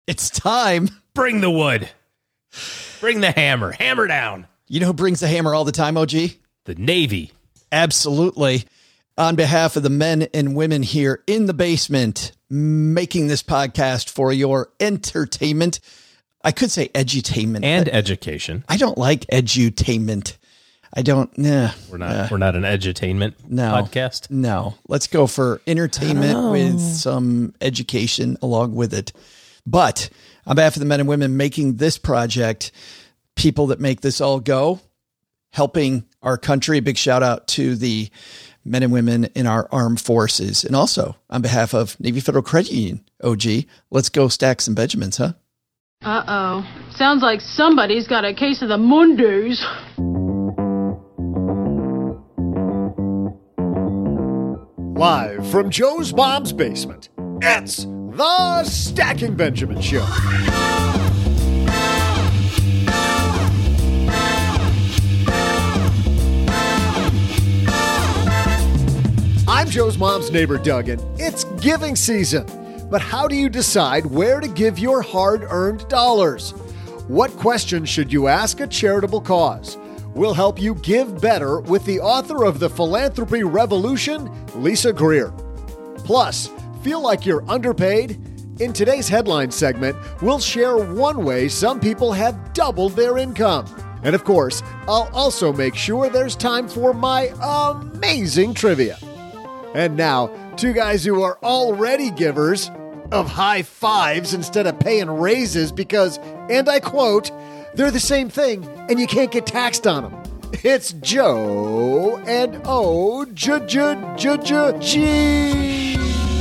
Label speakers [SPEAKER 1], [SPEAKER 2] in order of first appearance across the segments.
[SPEAKER 1] It's time.
[SPEAKER 2] Bring the wood. Bring the hammer. Hammer down.
[SPEAKER 1] You know who brings the hammer all the time, OG?
[SPEAKER 2] The Navy.
[SPEAKER 1] Absolutely. On behalf of the men and women here in the basement, making this podcast for your entertainment. I could say edutainment.
[SPEAKER 2] And education.
[SPEAKER 1] I don't like edutainment. I don't. Nah.
[SPEAKER 2] We're not an edutainment podcast.
[SPEAKER 1] No. Let's go for entertainment with some education along with it. But on behalf of the men and women making this project, people that make this all go, helping our country, a big shout out to the men and women in our armed forces. And also on behalf of Navy Federal Credit Union, OG, let's go stack some Benjamins, huh?
[SPEAKER 3] Uh-oh. Sounds like somebody's got a case of the Mondays.
[SPEAKER 4] Live from Joe's mom's basement, it's the Stacking Benjamin Show. I'm Joe's mom's neighbor, Doug, and it's giving season. But how do you decide where to give your hard-earned dollars? What questions should you ask a charitable cause? We'll help you give better with the author of The Philanthropy Revolution, Lisa Greer. Plus, feel like you're underpaid? In today's headline segment, we'll share one way some people have doubled their income. And of course, I'll also make sure there's time for my amazing trivia. And now, two guys who are already givers of high fives instead of paying raises because, and I quote, they're the same thing and you can't get taxed on them. It's Joe and O-G.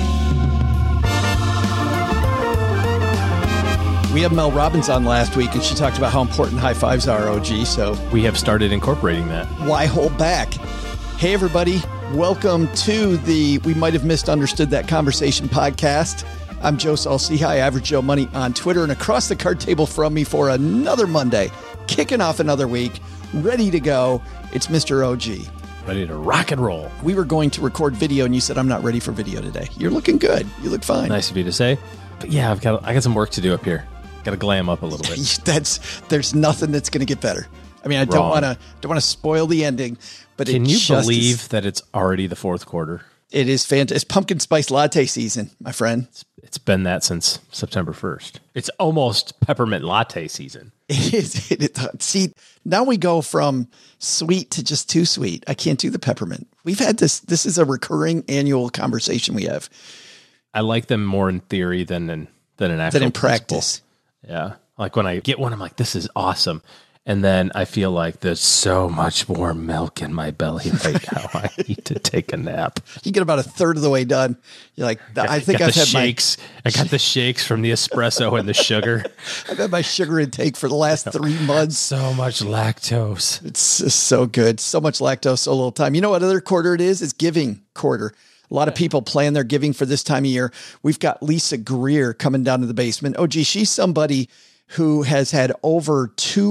[SPEAKER 1] We had Mel Robbins on last week, and she talked about how important high fives are, OG, so
[SPEAKER 2] we have started incorporating that.
[SPEAKER 1] Why hold back? Hey, everybody. Welcome to the We Might Have Misunderstood That Conversation podcast. I'm Joe Saul-Sehy, Average Joe Money on Twitter, and across the card table from me for another Monday, kicking off another week, ready to go. It's Mr. OG.
[SPEAKER 2] Ready to rock and roll.
[SPEAKER 1] We were going to record video, and you said, I'm not ready for video today. You're looking good. You look fine.
[SPEAKER 2] Nice of you to say. But yeah, I got some work to do up here. Got to glam up a little bit.
[SPEAKER 1] There's nothing that's going to get better. I mean, I don't want to spoil the ending, but
[SPEAKER 2] can you believe that it's already the fourth quarter?
[SPEAKER 1] It is fantastic. It's pumpkin spice latte season, my friend.
[SPEAKER 2] It's been that since September 1st. It's almost peppermint latte season.
[SPEAKER 1] It is. See, now we go from sweet to just too sweet. I can't do the peppermint. We've had this. This is a recurring annual conversation we have.
[SPEAKER 2] I like them more in theory than in
[SPEAKER 1] practice.
[SPEAKER 2] Yeah. Like when I get one, I'm like, this is awesome. And then I feel like there's so much more milk in my belly right now. I need to take a nap.
[SPEAKER 1] You get about a third of the way done. You're like, I think I've had
[SPEAKER 2] shakes. I got the shakes from the espresso and the sugar.
[SPEAKER 1] I've had my sugar intake for the last 3 months.
[SPEAKER 2] So much lactose.
[SPEAKER 1] It's just so good. So much lactose, so little time. You know what other quarter it is? It's giving quarter. A lot of people plan their giving for this time of year. We've got Lisa Greer coming down to the basement. Oh, gee, she's somebody who has had over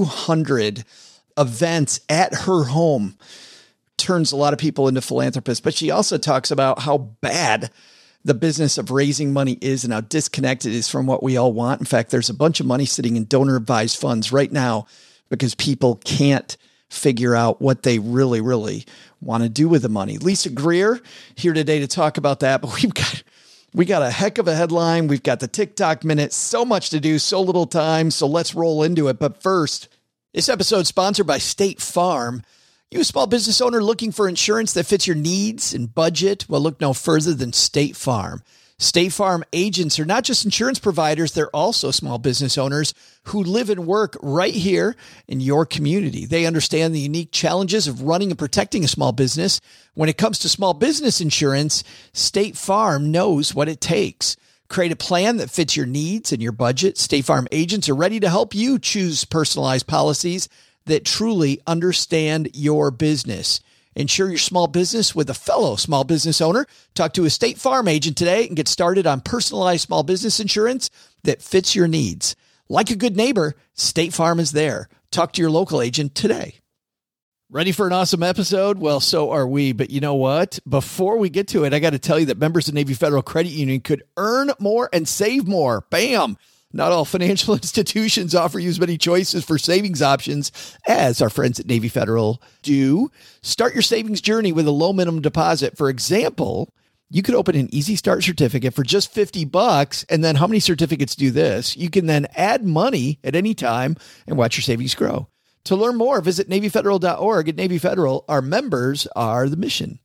[SPEAKER 1] 200 events at her home, turns a lot of people into philanthropists. But she also talks about how bad the business of raising money is and how disconnected it is from what we all want. In fact, there's a bunch of money sitting in donor advised funds right now because people can't figure out what they really, really want to do with the money. Lisa Greer here today to talk about that. But we got a heck of a headline. We've got the TikTok minute, so much to do, so little time. So let's roll into it. But first, this episode sponsored by State Farm. You a small business owner looking for insurance that fits your needs and budget? Well, look no further than State Farm. State Farm agents are not just insurance providers, they're also small business owners who live and work right here in your community. They understand the unique challenges of running and protecting a small business. When it comes to small business insurance, State Farm knows what it takes. Create a plan that fits your needs and your budget. State Farm agents are ready to help you choose personalized policies that truly understand your business. Insure your small business with a fellow small business owner. Talk to a State Farm agent today and get started on personalized small business insurance that fits your needs. Like a good neighbor, State Farm is there. Talk to your local agent today. Ready for an awesome episode? Well, so are we. But you know what? Before we get to it, I got to tell you that members of Navy Federal Credit Union could earn more and save more. Bam! Not all financial institutions offer you as many choices for savings options as our friends at Navy Federal do. Start your savings journey with a low minimum deposit. For example, you could open an Easy Start certificate for just $50. And then how many certificates do this? You can then add money at any time and watch your savings grow. To learn more, visit NavyFederal.org. At Navy Federal, our members are the mission.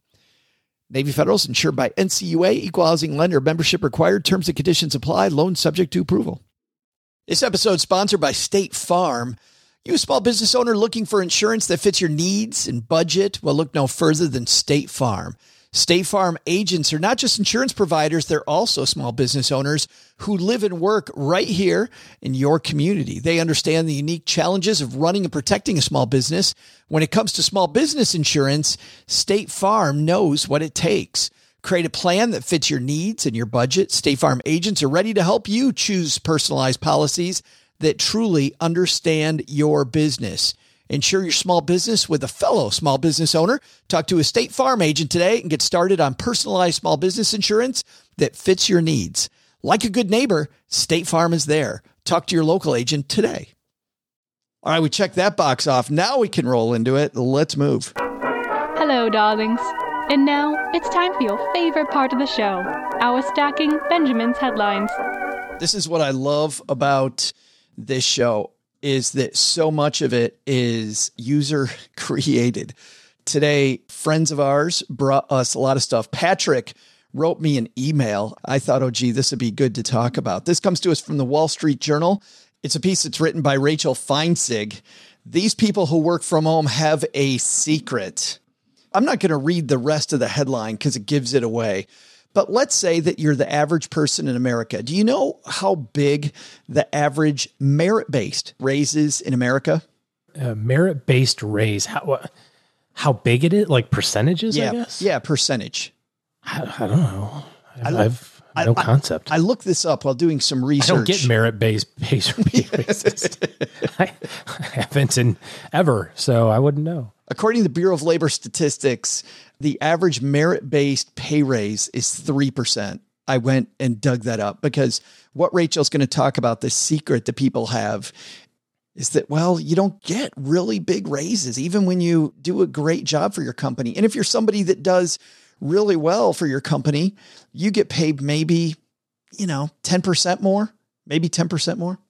[SPEAKER 1] Navy Federal is insured by NCUA, equal housing lender, membership required, terms and conditions apply, loan subject to approval. This episode is sponsored by State Farm. You a small business owner looking for insurance that fits your needs and budget? Well, look no further than State Farm. State Farm agents are not just insurance providers, they're also small business owners who live and work right here in your community. They understand the unique challenges of running and protecting a small business. When it comes to small business insurance, State Farm knows what it takes. Create a plan that fits your needs and your budget. State Farm agents are ready to help you choose personalized policies that truly understand your business. Insure your small business with a fellow small business owner. Talk to a State Farm agent today and get started on personalized small business insurance that fits your needs. Like a good neighbor, State Farm is there. Talk to your local agent today. All right, we checked that box off. Now we can roll into it. Let's move.
[SPEAKER 5] Hello, darlings. And now it's time for your favorite part of the show, our Stacking Benjamin's headlines.
[SPEAKER 1] This is what I love about this show, is that so much of it is user created. Today, friends of ours brought us a lot of stuff. Patrick wrote me an email. I thought, oh, gee, this would be good to talk about. This comes to us from the Wall Street Journal. It's a piece that's written by Rachel Feinzig. These people who work from home have a secret. I'm not going to read the rest of the headline because it gives it away. But let's say that you're the average person in America. Do you know how big the average merit-based raise is in America?
[SPEAKER 2] Merit-based raise. How big it is? Like percentages,
[SPEAKER 1] yeah,
[SPEAKER 2] I guess?
[SPEAKER 1] Yeah, percentage.
[SPEAKER 2] I don't know. I've no concept.
[SPEAKER 1] I looked this up while doing some research.
[SPEAKER 2] I don't get merit-based raises. I haven't ever, so I wouldn't know.
[SPEAKER 1] According to the Bureau of Labor Statistics, the average merit-based pay raise is 3%. I went and dug that up because what Rachel's going to talk about, the secret that people have, is that, well, you don't get really big raises, even when you do a great job for your company. And if you're somebody that does really well for your company, you get paid maybe, 10% more, maybe 10% more.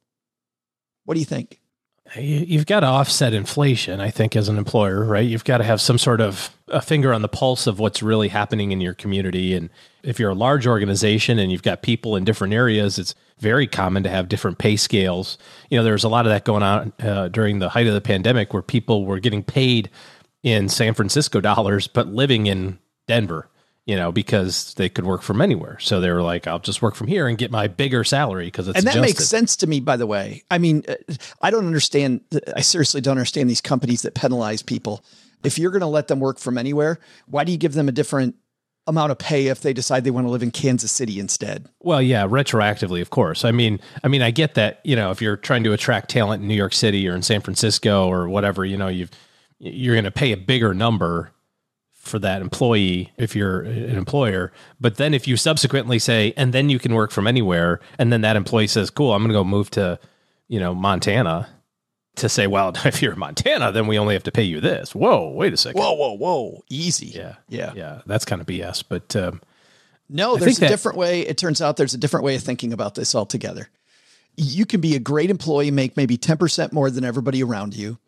[SPEAKER 1] What do you think?
[SPEAKER 2] You've got to offset inflation, I think, as an employer, right? You've got to have some sort of a finger on the pulse of what's really happening in your community. And if you're a large organization and you've got people in different areas, it's very common to have different pay scales. There's a lot of that going on during the height of the pandemic where people were getting paid in San Francisco dollars, but living in Denver, because they could work from anywhere. So they were like, I'll just work from here and get my bigger salary because it's adjusted.
[SPEAKER 1] And that makes sense to me, by the way. I mean, I don't understand. I seriously don't understand these companies that penalize people. If you're going to let them work from anywhere, why do you give them a different amount of pay if they decide they want to live in Kansas City instead?
[SPEAKER 2] Well, yeah, retroactively, of course. I mean, I get that, if you're trying to attract talent in New York City or in San Francisco or whatever, you're going to pay a bigger number for that employee if you're an employer. But then if you subsequently say, and then you can work from anywhere, and then that employee says, cool, I'm going to go move to, Montana, to say, well, if you're in Montana, then we only have to pay you this. Whoa, wait a second.
[SPEAKER 1] Whoa. Easy.
[SPEAKER 2] Yeah. That's kind of BS. But
[SPEAKER 1] no, there's a different way. It turns out there's a different way of thinking about this altogether. You can be a great employee, make maybe 10% more than everybody around you.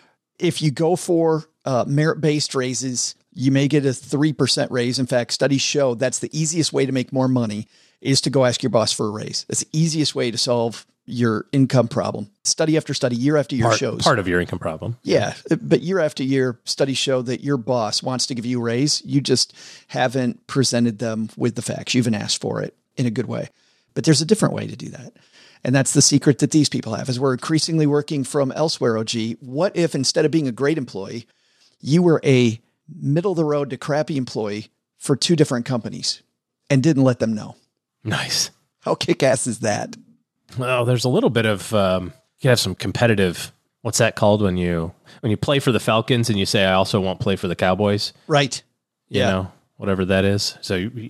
[SPEAKER 1] If you go for merit-based raises, you may get a 3% raise. In fact, studies show that's the easiest way to make more money is to go ask your boss for a raise. That's the easiest way to solve your income problem. Study after study, year after year shows.
[SPEAKER 2] Part of your income problem.
[SPEAKER 1] Yeah. But year after year, studies show that your boss wants to give you a raise. You just haven't presented them with the facts. You haven't asked for it in a good way. But there's a different way to do that. And that's the secret that these people have, is we're increasingly working from elsewhere, OG. What if instead of being a great employee, you were a middle of the road to crappy employee for two different companies and didn't let them know?
[SPEAKER 2] Nice.
[SPEAKER 1] How kick-ass is that?
[SPEAKER 2] Well, there's a little bit of, you have some competitive, what's that called when you play for the Falcons and you say, I also won't play for the Cowboys?
[SPEAKER 1] Right.
[SPEAKER 2] You know, whatever that is. So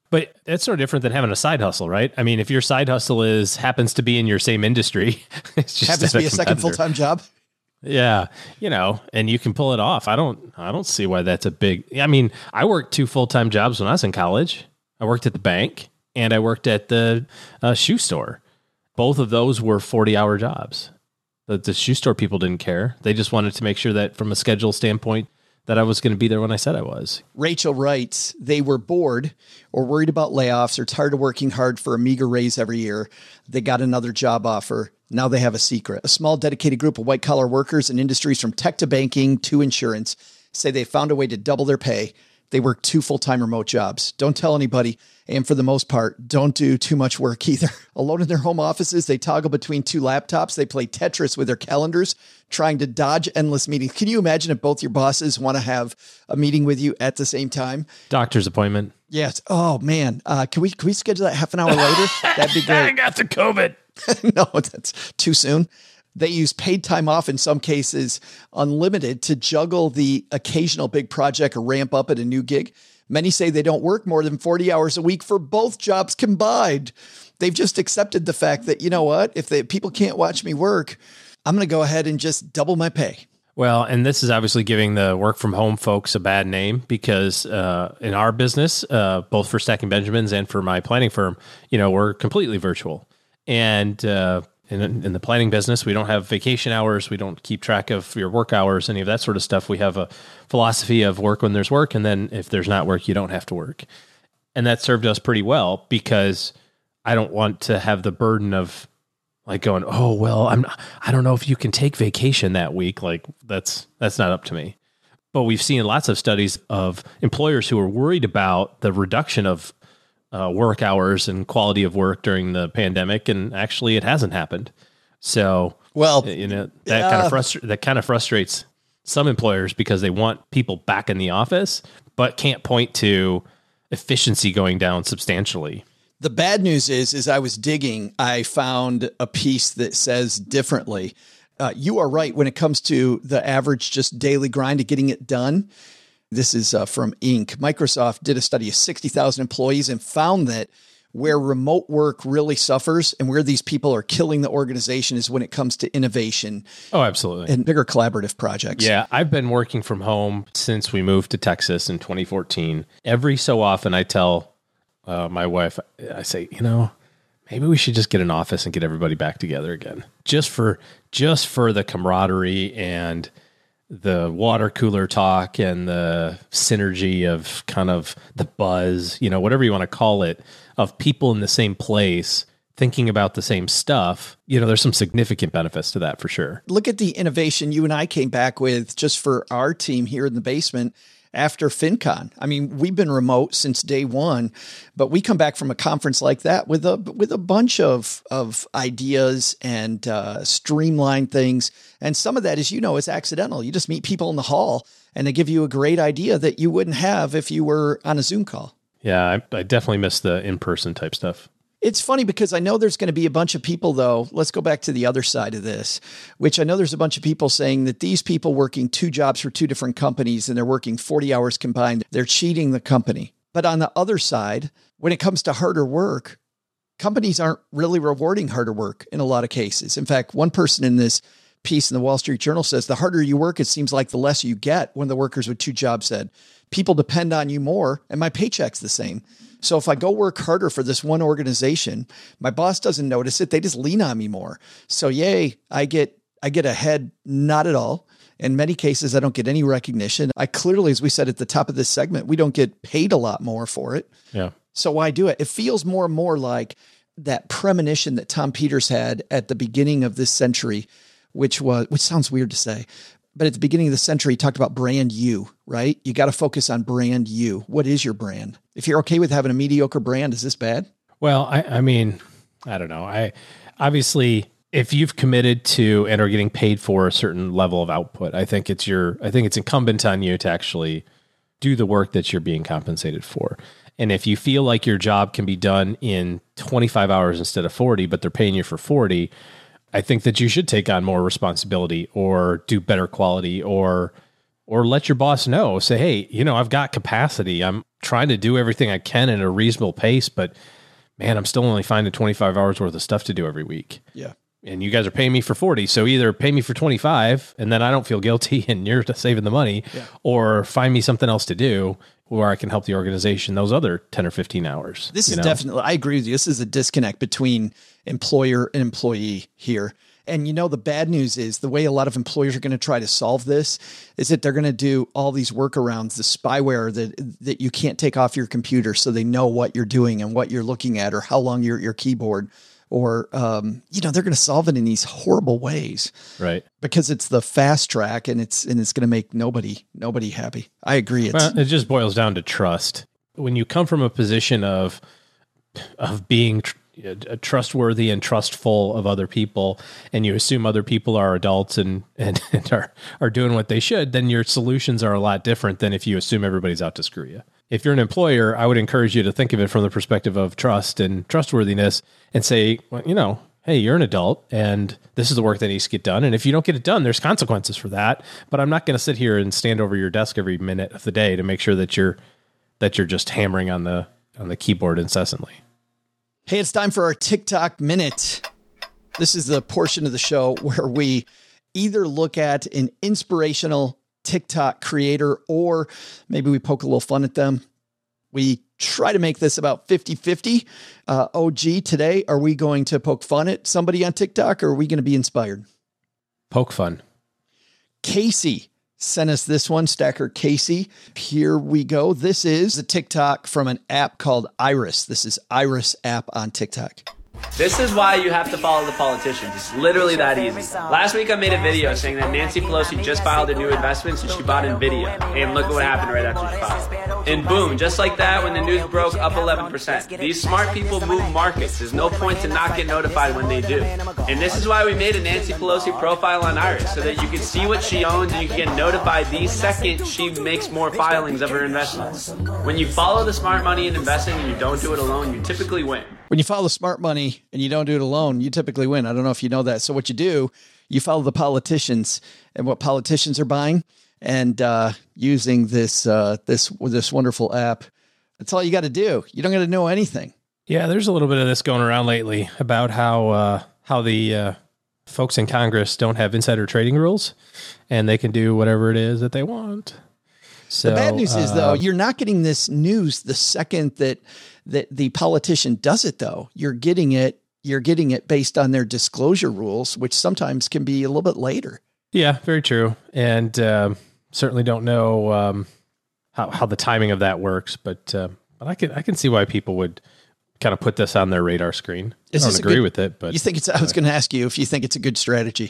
[SPEAKER 2] But it's sort of different than having a side hustle, right? I mean, if your side hustle happens to be in your same industry, it's just
[SPEAKER 1] happens to be a second full-time job.
[SPEAKER 2] Yeah, and you can pull it off. I don't see why that's a big. I mean, I worked 2 full-time jobs when I was in college. I worked at the bank and I worked at the shoe store. Both of those were 40-hour jobs. The shoe store people didn't care. They just wanted to make sure that from a schedule standpoint that I was going to be there when I said I was.
[SPEAKER 1] Rachel writes, they were bored or worried about layoffs or tired of working hard for a meager raise every year. They got another job offer. Now they have a secret. A small dedicated group of white-collar workers in industries from tech to banking to insurance say they found a way to double their pay. They work 2 full-time remote jobs. Don't tell anybody. And for the most part, don't do too much work either. Alone in their home offices, they toggle between 2 laptops. They play Tetris with their calendars, trying to dodge endless meetings. Can you imagine if both your bosses want to have a meeting with you at the same time?
[SPEAKER 2] Doctor's appointment.
[SPEAKER 1] Yes. Oh, man. Can we schedule that half an hour later? That'd be great.
[SPEAKER 2] I got the COVID.
[SPEAKER 1] No, that's too soon. They use paid time off, in some cases unlimited, to juggle the occasional big project or ramp up at a new gig. Many say they don't work more than 40 hours a week for both jobs combined. They've just accepted the fact that, you know what, if people can't watch me work, I'm going to go ahead and just double my pay.
[SPEAKER 2] Well, and this is obviously giving the work from home folks a bad name because in our business, both for Stacking Benjamins and for my planning firm, we're completely virtual. And in the planning business, we don't have vacation hours. We don't keep track of your work hours, any of that sort of stuff. We have a philosophy of work when there's work. And then if there's not work, you don't have to work. And that served us pretty well because I don't want to have the burden of like going, oh, well, I don't know if you can take vacation that week. Like that's not up to me. But we've seen lots of studies of employers who are worried about the reduction of work hours and quality of work during the pandemic, and actually it hasn't happened. So,
[SPEAKER 1] well,
[SPEAKER 2] that kind of frustrates some employers because they want people back in the office, but can't point to efficiency going down substantially.
[SPEAKER 1] The bad news is I was digging, I found a piece that says differently. You are right when it comes to the average just daily grind of getting it done. This is from Inc. Microsoft did a study of 60,000 employees and found that where remote work really suffers and where these people are killing the organization is when it comes to innovation.
[SPEAKER 2] Oh, absolutely.
[SPEAKER 1] And bigger collaborative projects.
[SPEAKER 2] Yeah, I've been working from home since we moved to Texas in 2014. Every so often I tell my wife, I say, maybe we should just get an office and get everybody back together again. Just for the camaraderie and the water cooler talk and the synergy of kind of the buzz, whatever you want to call it, of people in the same place thinking about the same stuff. There's some significant benefits to that for sure.
[SPEAKER 1] Look at the innovation you and I came back with just for our team here in the basement after FinCon. I mean, we've been remote since day one, but we come back from a conference like that with a bunch of ideas and streamlined things. And some of that is accidental. You just meet people in the hall and they give you a great idea that you wouldn't have if you were on a Zoom call.
[SPEAKER 2] Yeah, I definitely miss the in-person type stuff.
[SPEAKER 1] It's funny because I know there's going to be a bunch of people, though. Let's go back to the other side of this, which I know there's a bunch of people saying that these people working 2 jobs for 2 different companies and they're working 40 hours combined, they're cheating the company. But on the other side, when it comes to harder work, companies aren't really rewarding harder work in a lot of cases. In fact, one person in this piece in the Wall Street Journal says the harder you work, it seems like the less you get. One of the workers with 2 jobs said, people depend on you more and my paycheck's the same. So if I go work harder for this one organization, my boss doesn't notice it. They just lean on me more. So yay, I get ahead, not at all. In many cases, I don't get any recognition. I clearly, as we said at the top of this segment, we don't get paid a lot more for it.
[SPEAKER 2] Yeah.
[SPEAKER 1] So why do it? It feels more and more like that premonition that Tom Peters had at the beginning of this century, which sounds weird to say, but at the beginning of the century, he talked about brand you, right? You got to focus on brand you. What is your brand? If you're okay with having a mediocre brand, is this bad?
[SPEAKER 2] Well, I mean, I don't know. Obviously, if you've committed to and are getting paid for a certain level of output, I think it's incumbent on you to actually do the work that you're being compensated for. And if you feel like your job can be done in 25 hours instead of 40, but they're paying you for 40, I think that you should take on more responsibility or do better quality or or let your boss know. Say, hey, I've got capacity. I'm trying to do everything I can at a reasonable pace, but man, I'm still only finding 25 hours worth of stuff to do every week.
[SPEAKER 1] Yeah.
[SPEAKER 2] And you guys are paying me for 40. So either pay me for 25 and then I don't feel guilty and you're saving the money, or find me something else to do where I can help the organization those other 10 or 15 hours.
[SPEAKER 1] This is definitely, I agree with you. This is a disconnect between employer and employee here. And the bad news is the way a lot of employers are going to try to solve this is that they're going to do all these workarounds, the spyware that you can't take off your computer so they know what you're doing and what you're looking at or how long you're at your keyboard. Or, they're going to solve it in these horrible ways.
[SPEAKER 2] Right.
[SPEAKER 1] Because it's the fast track and it's going to make nobody happy. I agree.
[SPEAKER 2] It just boils down to trust. When you come from a position of being trustworthy and trustful of other people, and you assume other people are adults and are doing what they should, then your solutions are a lot different than if you assume everybody's out to screw you. If you're an employer, I would encourage you to think of it from the perspective of trust and trustworthiness and say, well, hey, you're an adult and this is the work that needs to get done. And if you don't get it done, there's consequences for that. But I'm not going to sit here and stand over your desk every minute of the day to make sure that you're just hammering on the keyboard incessantly.
[SPEAKER 1] Hey, it's time for our TikTok Minute. This is the portion of the show where we either look at an inspirational TikTok creator or maybe we poke a little fun at them. We try to make this about 50-50. OG, today, are we going to poke fun at somebody on TikTok or are we going to be inspired?
[SPEAKER 2] Poke fun.
[SPEAKER 1] Casey sent us this one, Stacker Casey. Here we go. This is a TikTok from an app called Iris. This is Iris app on TikTok.
[SPEAKER 6] This is why you have to follow the politicians. It's literally that easy. Last week I made a video saying that Nancy Pelosi just filed her new investments and she bought NVIDIA. And look at what happened right after she filed. And boom, just like that, when the news broke, up 11%. These smart people move markets. There's no point to not get notified when they do. And this is why we made a Nancy Pelosi profile on Iris, so that you can see what she owns and you can get notified the second she makes more filings of her investments. When you follow the smart money in investing and you don't do it alone, you typically win.
[SPEAKER 1] When you follow smart money and you don't do it alone, you typically win. I don't know if you know that. So what you do, you follow the politicians and what politicians are buying and using this wonderful app. That's all you got to do. You don't got to know anything.
[SPEAKER 2] Yeah, there's a little bit of this going around lately about how the folks in Congress don't have insider trading rules and they can do whatever it is that they want. So
[SPEAKER 1] the bad news is, though, you're not getting this news the second that the politician does it, though. You're getting it based on their disclosure rules, which sometimes can be a little bit later. Yeah,
[SPEAKER 2] very true. And certainly don't know how the timing of that works, but I can see why people would kind of put this on their radar screen. I don't agree with it, but
[SPEAKER 1] you think I was going to ask you if you think it's a good strategy.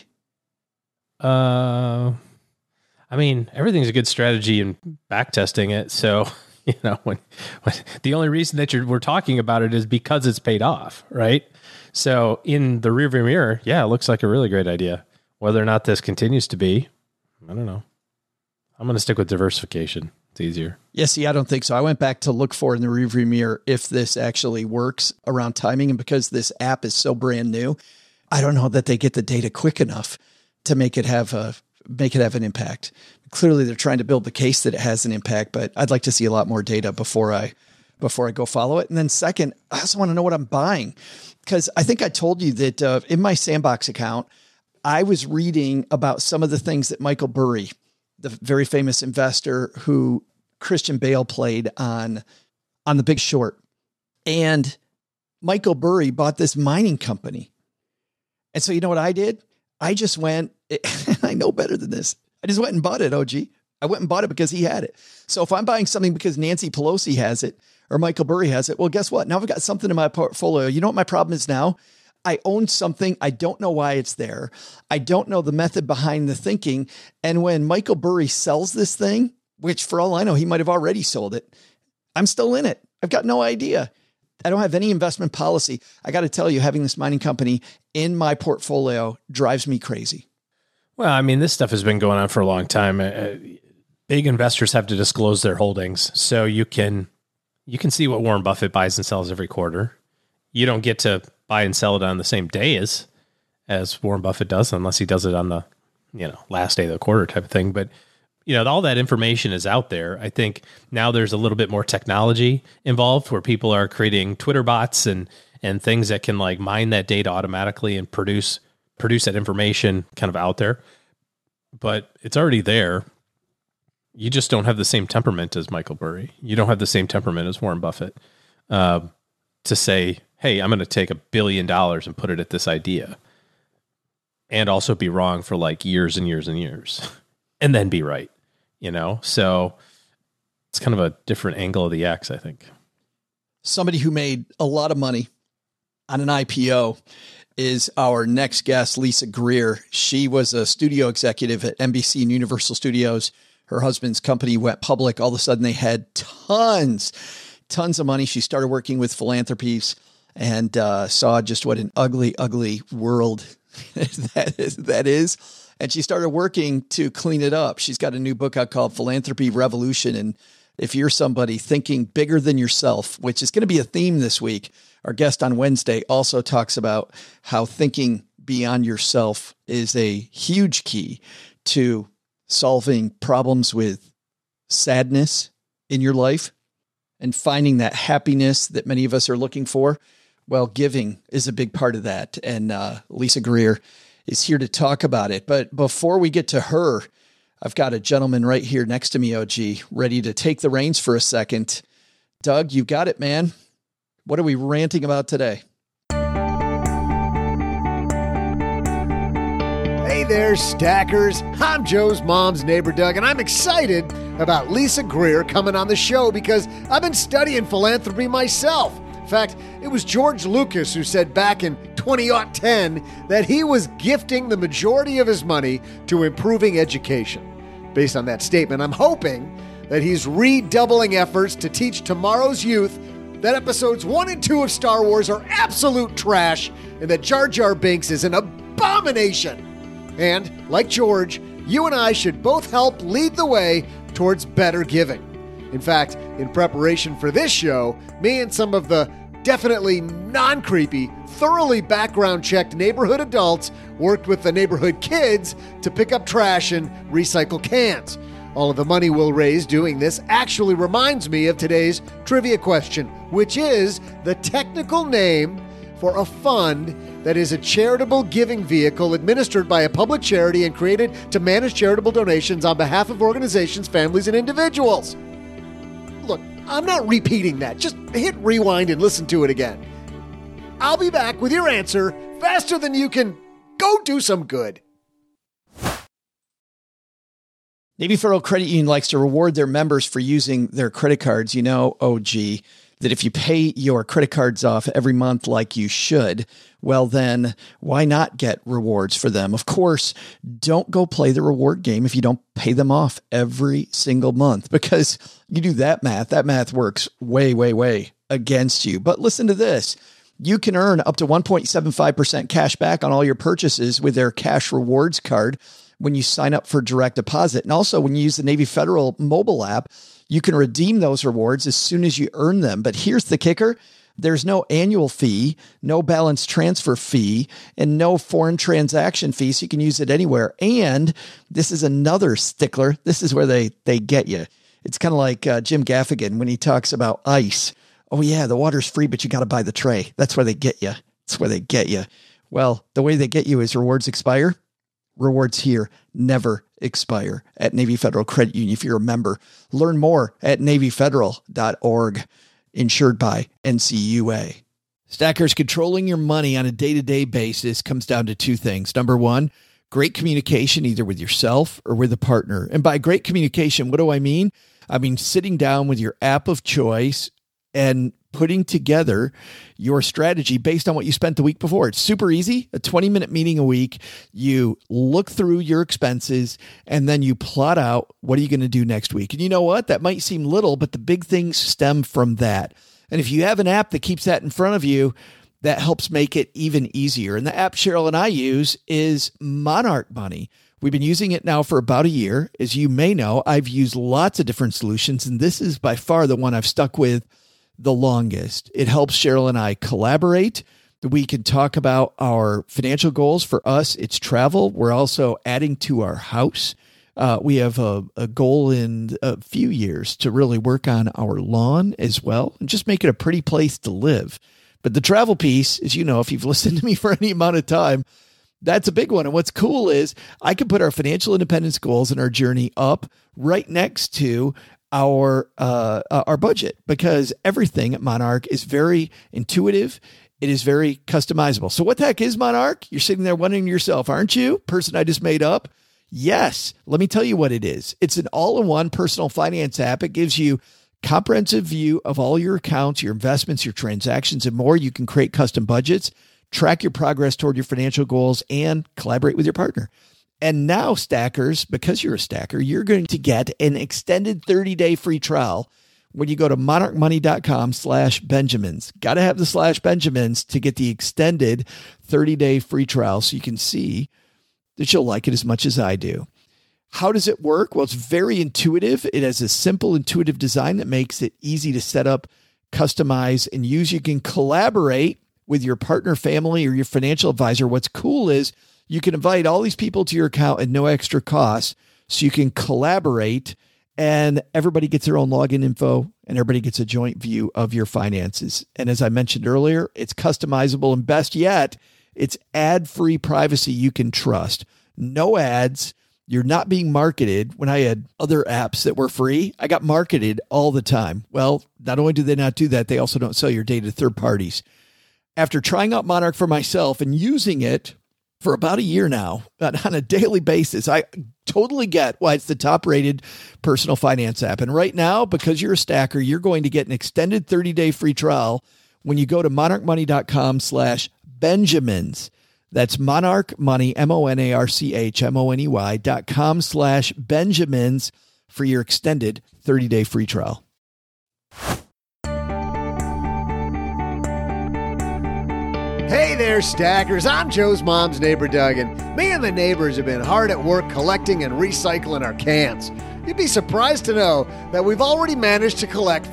[SPEAKER 2] I mean, everything's a good strategy in back testing it. So, when the only reason that we're talking about it is because it's paid off, right? So in the rearview mirror, yeah, it looks like a really great idea. Whether or not this continues to be, I don't know. I'm going to stick with diversification. It's easier.
[SPEAKER 1] Yeah, see, I don't think so. I went back to look for in the rearview mirror if this actually works around timing. And because this app is so brand new, I don't know that they get the data quick enough to make it have an impact. Clearly, they're trying to build the case that it has an impact, but I'd like to see a lot more data before I go follow it. And then second, I also want to know what I'm buying, because I think I told you that in my Sandbox account, I was reading about some of the things that Michael Burry, the very famous investor who Christian Bale played on The Big Short, and Michael Burry bought this mining company. And so you know what I did? I just went, I know better than this. I just went and bought it, OG. I went and bought it because he had it. So if I'm buying something because Nancy Pelosi has it or Michael Burry has it, well, guess what? Now I've got something in my portfolio. You know what my problem is now? I own something. I don't know why it's there. I don't know the method behind the thinking. And when Michael Burry sells this thing, which for all I know, he might have already sold it, I'm still in it. I've got no idea. I don't have any investment policy. I got to tell you, having this mining company in my portfolio drives me crazy.
[SPEAKER 2] Well, I mean, this stuff has been going on for a long time. Big investors have to disclose their holdings, so you can see what Warren Buffett buys and sells every quarter. You don't get to buy and sell it on the same day as Warren Buffett does, unless he does it on the last day of the quarter type of thing. But all that information is out there. I think now there's a little bit more technology involved where people are creating Twitter bots and things that can like mine that data automatically and produce that information kind of out there. But it's already there. You just don't have the same temperament as Michael Burry. You don't have the same temperament as Warren Buffett to say, hey, I'm going to take $1 billion and put it at this idea and also be wrong for like years and years and years and then be right, So it's kind of a different angle of the X, I think.
[SPEAKER 1] Somebody who made a lot of money on an IPO is our next guest, Lisa Greer. She was a studio executive at NBC and Universal Studios. Her husband's company went public. All of a sudden they had tons of money. She started working with philanthropies and saw just what an ugly, ugly world that is. And she started working to clean it up. She's got a new book out called Philanthropy Revolution. And if you're somebody thinking bigger than yourself, which is going to be a theme this week, our guest on Wednesday also talks about how thinking beyond yourself is a huge key to solving problems with sadness in your life and finding that happiness that many of us are looking for. Well, giving is a big part of that. And Lisa Greer is here to talk about it. But before we get to her, I've got a gentleman right here next to me, OG, ready to take the reins for a second. Doug, you got it, man. What are we ranting about today?
[SPEAKER 4] Hey there, stackers. I'm Joe's mom's neighbor, Doug, and I'm excited about Lisa Greer coming on the show because I've been studying philanthropy myself. In fact, it was George Lucas who said back in 2010 that he was gifting the majority of his money to improving education. Based on that statement, I'm hoping that he's redoubling efforts to teach tomorrow's youth that episodes 1 and 2 of Star Wars are absolute trash and that Jar Jar Binks is an abomination. And, like George, you and I should both help lead the way towards better giving. In fact, in preparation for this show, me and some of the definitely non-creepy, thoroughly background-checked neighborhood adults worked with the neighborhood kids to pick up trash and recycle cans. All of the money we'll raise doing this actually reminds me of today's trivia question, which is the technical name for a fund that is a charitable giving vehicle administered by a public charity and created to manage charitable donations on behalf of organizations, families, and individuals. Look, I'm not repeating that. Just hit rewind and listen to it again. I'll be back with your answer faster than you can go do some good.
[SPEAKER 1] Navy Federal Credit Union likes to reward their members for using their credit cards. You know, OG, that if you pay your credit cards off every month like you should, well then, why not get rewards for them? Of course, don't go play the reward game if you don't pay them off every single month, because you do that math works way, way, way against you. But listen to this. You can earn up to 1.75% cash back on all your purchases with their cash rewards card when you sign up for direct deposit. And also when you use the Navy Federal mobile app, you can redeem those rewards as soon as you earn them. But here's the kicker. There's no annual fee, no balance transfer fee, and no foreign transaction fee. So you can use it anywhere. And this is another stickler. This is where they get you. It's kind of like Jim Gaffigan when he talks about ice. Oh yeah, the water's free, but you got to buy the tray. That's where they get you. That's where they get you. Well, the way they get you is rewards expire. Rewards here never expire at Navy Federal Credit Union. If you're a member, learn more at NavyFederal.org, insured by NCUA. Stackers, controlling your money on a day-to-day basis comes down to two things. Number one, great communication, either with yourself or with a partner. And by great communication, what do I mean? I mean sitting down with your app of choice and putting together your strategy based on what you spent the week before. It's super easy, a 20-minute meeting a week. You look through your expenses and then you plot out what are you going to do next week. And you know what? That might seem little, but the big things stem from that. And if you have an app that keeps that in front of you, that helps make it even easier. And the app Cheryl and I use is Monarch Money. We've been using it now for about a year. As you may know, I've used lots of different solutions, and this is by far the one I've stuck with the longest. It helps Cheryl and I collaborate. We can talk about our financial goals. For us, it's travel. We're also adding to our house. We have a goal in a few years to really work on our lawn as well and just make it a pretty place to live. But the travel piece, as you know, if you've listened to me for any amount of time, that's a big one. And what's cool is I can put our financial independence goals and our journey up right next to our budget, because everything at Monarch is very intuitive. It is very customizable. So what the heck is Monarch? You're sitting there wondering to yourself, aren't you? Person I just made up. Yes. Let me tell you what it is. It's an all-in-one personal finance app. It gives you comprehensive view of all your accounts, your investments, your transactions, and more. You can create custom budgets, track your progress toward your financial goals, and collaborate with your partner. And now, stackers, because you're a stacker, you're going to get an extended 30-day free trial when you go to monarchmoney.com/Benjamins. Got to have the /Benjamins to get the extended 30-day free trial so you can see that you'll like it as much as I do. How does it work? Well, it's very intuitive. It has a simple, intuitive design that makes it easy to set up, customize, and use. You can collaborate with your partner, family, or your financial advisor. What's cool is you can invite all these people to your account at no extra cost, so you can collaborate and everybody gets their own login info and everybody gets a joint view of your finances. And as I mentioned earlier, it's customizable, and best yet, it's ad-free privacy you can trust. No ads. You're not being marketed. When I had other apps that were free, I got marketed all the time. Well, not only do they not do that, they also don't sell your data to third parties. After trying out Monarch for myself and using it for about a year now on a daily basis, I totally get why it's the top rated personal finance app. And right now, because you're a stacker, you're going to get an extended 30-day free trial when you go to monarchmoney.com/Benjamins. That's Monarch Money, monarchmoney.com/Benjamins for your extended 30-day free trial.
[SPEAKER 4] Hey there, stackers. I'm Joe's mom's neighbor, Doug, and me and the neighbors have been hard at work collecting and recycling our cans. You'd be surprised to know that we've already managed to collect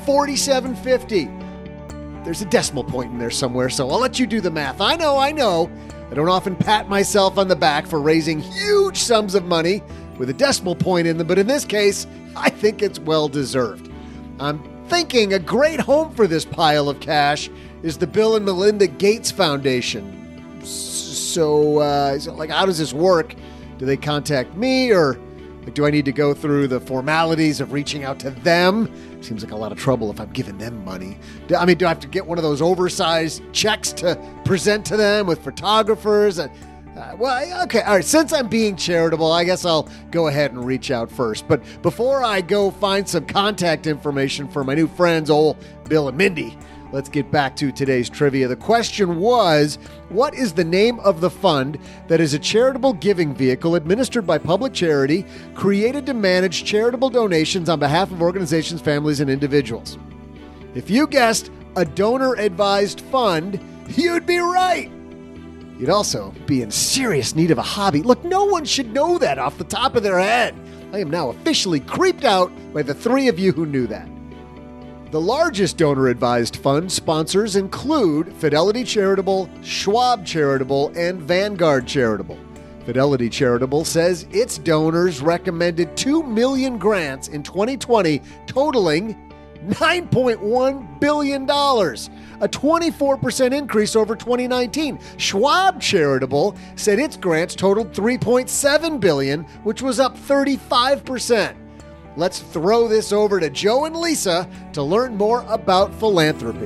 [SPEAKER 4] $47.50. There's a decimal point in there somewhere, so I'll let you do the math. I know. I don't often pat myself on the back for raising huge sums of money with a decimal point in them, but in this case, I think it's well-deserved. I'm thinking a great home for this pile of cash is the Bill and Melinda Gates Foundation. So, how does this work? Do they contact me, or do I need to go through the formalities of reaching out to them? Seems like a lot of trouble if I'm giving them money. Do I have to get one of those oversized checks to present to them with photographers? Okay, all right. Since I'm being charitable, I guess I'll go ahead and reach out first. But before I go find some contact information for my new friends, old Bill and Mindy, let's get back to today's trivia. The question was, what is the name of the fund that is a charitable giving vehicle administered by public charity, created to manage charitable donations on behalf of organizations, families, and individuals? If you guessed a donor-advised fund, you'd be right. You'd also be in serious need of a hobby. Look, no one should know that off the top of their head. I am now officially creeped out by the three of you who knew that. The largest donor-advised fund sponsors include Fidelity Charitable, Schwab Charitable, and Vanguard Charitable. Fidelity Charitable says its donors recommended 2 million grants in 2020, totaling $9.1 billion, a 24% increase over 2019. Schwab Charitable said its grants totaled $3.7 billion, which was up 35%. Let's throw this over to Joe and Lisa to learn more about philanthropy.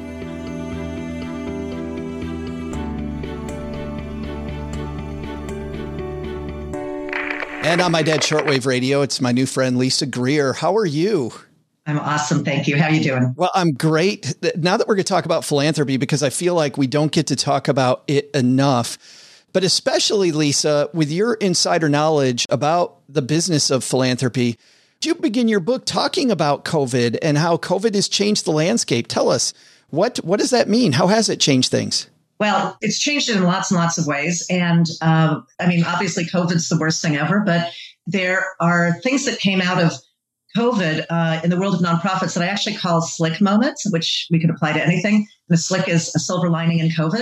[SPEAKER 1] And on my dad's shortwave radio, it's my new friend, Lisa Greer. How are you?
[SPEAKER 7] I'm awesome. Thank you. How are you doing?
[SPEAKER 1] Well, I'm great. Now that we're going to talk about philanthropy, because I feel like we don't get to talk about it enough, but especially, Lisa, with your insider knowledge about the business of philanthropy, you begin your book talking about COVID and how COVID has changed the landscape. Tell us, what does that mean? How has it changed things?
[SPEAKER 7] Well, it's changed it in lots and lots of ways. And obviously COVID's the worst thing ever, but there are things that came out of COVID in the world of nonprofits that I actually call slick moments, which we could apply to anything. The slick is a silver lining in COVID.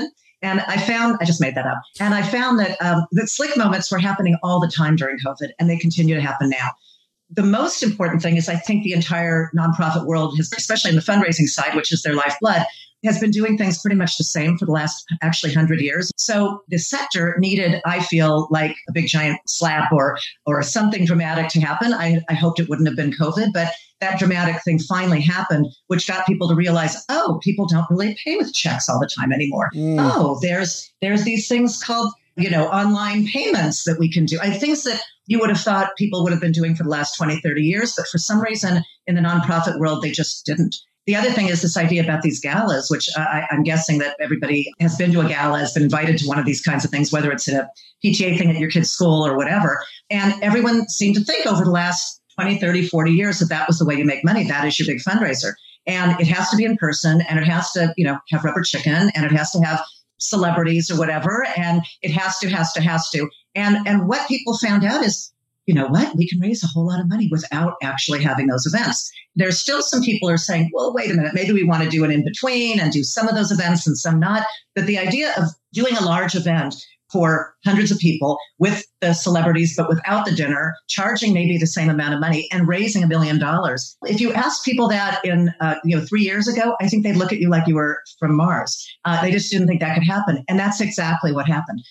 [SPEAKER 7] And I just made that up. And I found that the slick moments were happening all the time during COVID, and they continue to happen now. The most important thing is I think the entire nonprofit world has, especially in the fundraising side, which is their lifeblood, has been doing things pretty much the same for the last actually 100 years. So the sector needed, I feel, like a big giant slap or something dramatic to happen. I hoped it wouldn't have been COVID, but that dramatic thing finally happened, which got people to realize, oh, people don't really pay with checks all the time anymore. Oh, there's these things called, online payments that we can do. Things that you would have thought people would have been doing for the last 20, 30 years, but for some reason in the nonprofit world, they just didn't. The other thing is this idea about these galas, which I'm guessing that everybody has been to a gala, has been invited to one of these kinds of things, whether it's a PTA thing at your kid's school or whatever. And everyone seemed to think over the last 20, 30, 40 years that was the way you make money. That is your big fundraiser. And it has to be in person, and it has to, have rubber chicken, and it has to have celebrities or whatever. And it has to. And what people found out is, you know what? We can raise a whole lot of money without actually having those events. There's still some people who are saying, well, wait a minute, maybe we want to do an in-between and do some of those events and some not. But the idea of doing a large event for hundreds of people with the celebrities, but without the dinner, charging maybe the same amount of money and raising $1 million. If you ask people that in 3 years ago, I think they'd look at you like you were from Mars. They just didn't think that could happen. And that's exactly what happened.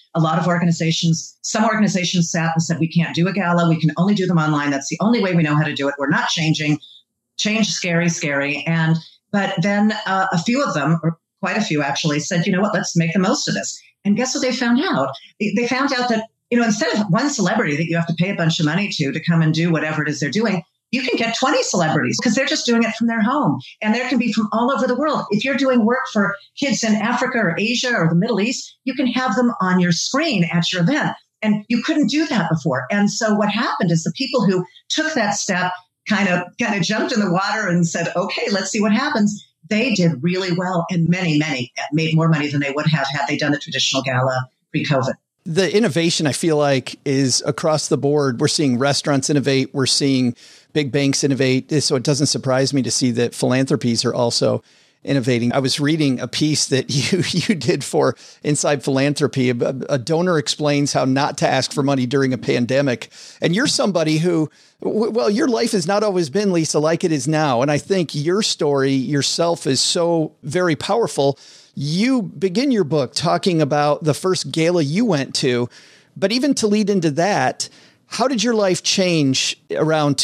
[SPEAKER 7] Some organizations sat and said, we can't do a gala. We can only do them online. That's the only way we know how to do it. We're not changing. Change, scary. But then a few of them, or quite a few actually, said, you know what, let's make the most of this. And guess what they found out? They found out that, instead of one celebrity that you have to pay a bunch of money to come and do whatever it is they're doing, you can get 20 celebrities because they're just doing it from their home. And there can be from all over the world. If you're doing work for kids in Africa or Asia or the Middle East, you can have them on your screen at your event. And you couldn't do that before. And so what happened is the people who took that step kind of jumped in the water and said, okay, let's see what happens. They did really well, and many made more money than they would have had they done a traditional gala pre-COVID.
[SPEAKER 1] The innovation, I feel like, is across the board. We're seeing restaurants innovate. We're seeing big banks innovate. So it doesn't surprise me to see that philanthropies are also innovating. I was reading a piece that you did for Inside Philanthropy. A donor explains how not to ask for money during a pandemic. And you're somebody who, well, your life has not always been, Lisa, like it is now. And I think your story yourself is so very powerful. You begin your book talking about the first gala you went to, but even to lead into that, how did your life change around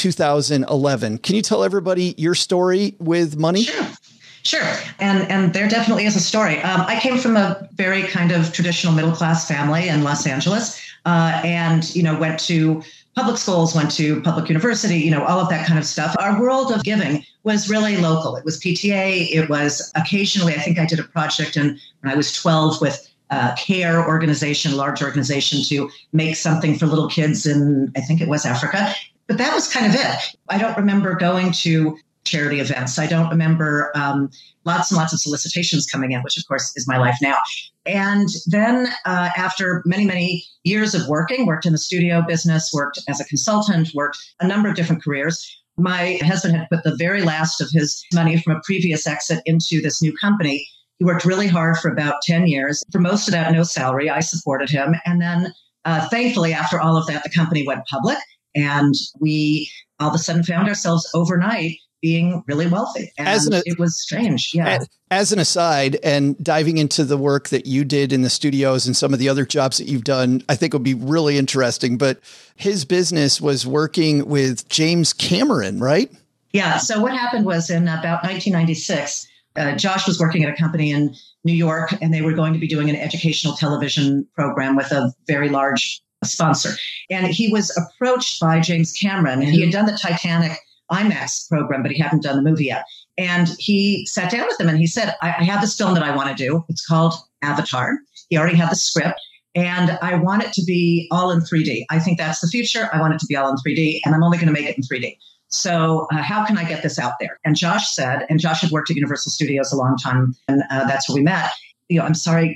[SPEAKER 1] 2011? Can you tell everybody your story with money?
[SPEAKER 7] Sure. And there definitely is a story. I came from a very kind of traditional middle-class family in Los Angeles, and, went to public schools, went to public university, all of that kind of stuff. Our world of giving was really local. It was PTA. It was occasionally, I think I did a project when I was 12 with CARE organization, large organization, to make something for little kids in, I think it was Africa. But that was kind of it. I don't remember going to charity events. I don't remember lots and lots of solicitations coming in, which of course is my life now. And then after many, many years of worked in the studio business, worked as a consultant, worked a number of different careers. My husband had put the very last of his money from a previous exit into this new company. He worked really hard for about 10 years. For most of that, no salary. I supported him. And then thankfully, after all of that, the company went public, and we all of a sudden found ourselves overnight being really wealthy. And it was strange. Yeah.
[SPEAKER 1] As an aside, and diving into the work that you did in the studios and some of the other jobs that you've done, I think would be really interesting. But his business was working with James Cameron, right?
[SPEAKER 7] Yeah. So what happened was in about 1996, Josh was working at a company in New York, and they were going to be doing an educational television program with a very large sponsor. And he was approached by James Cameron. He had done the Titanic IMAX program, but he hadn't done the movie yet. And he sat down with him and he said, I have this film that I want to do. It's called Avatar. He already had the script, and I want it to be all in 3D. I think that's the future. I want it to be all in 3D, and I'm only going to make it in 3D. So how can I get this out there? And Josh said, and Josh had worked at Universal Studios a long time, and that's where we met. I'm sorry,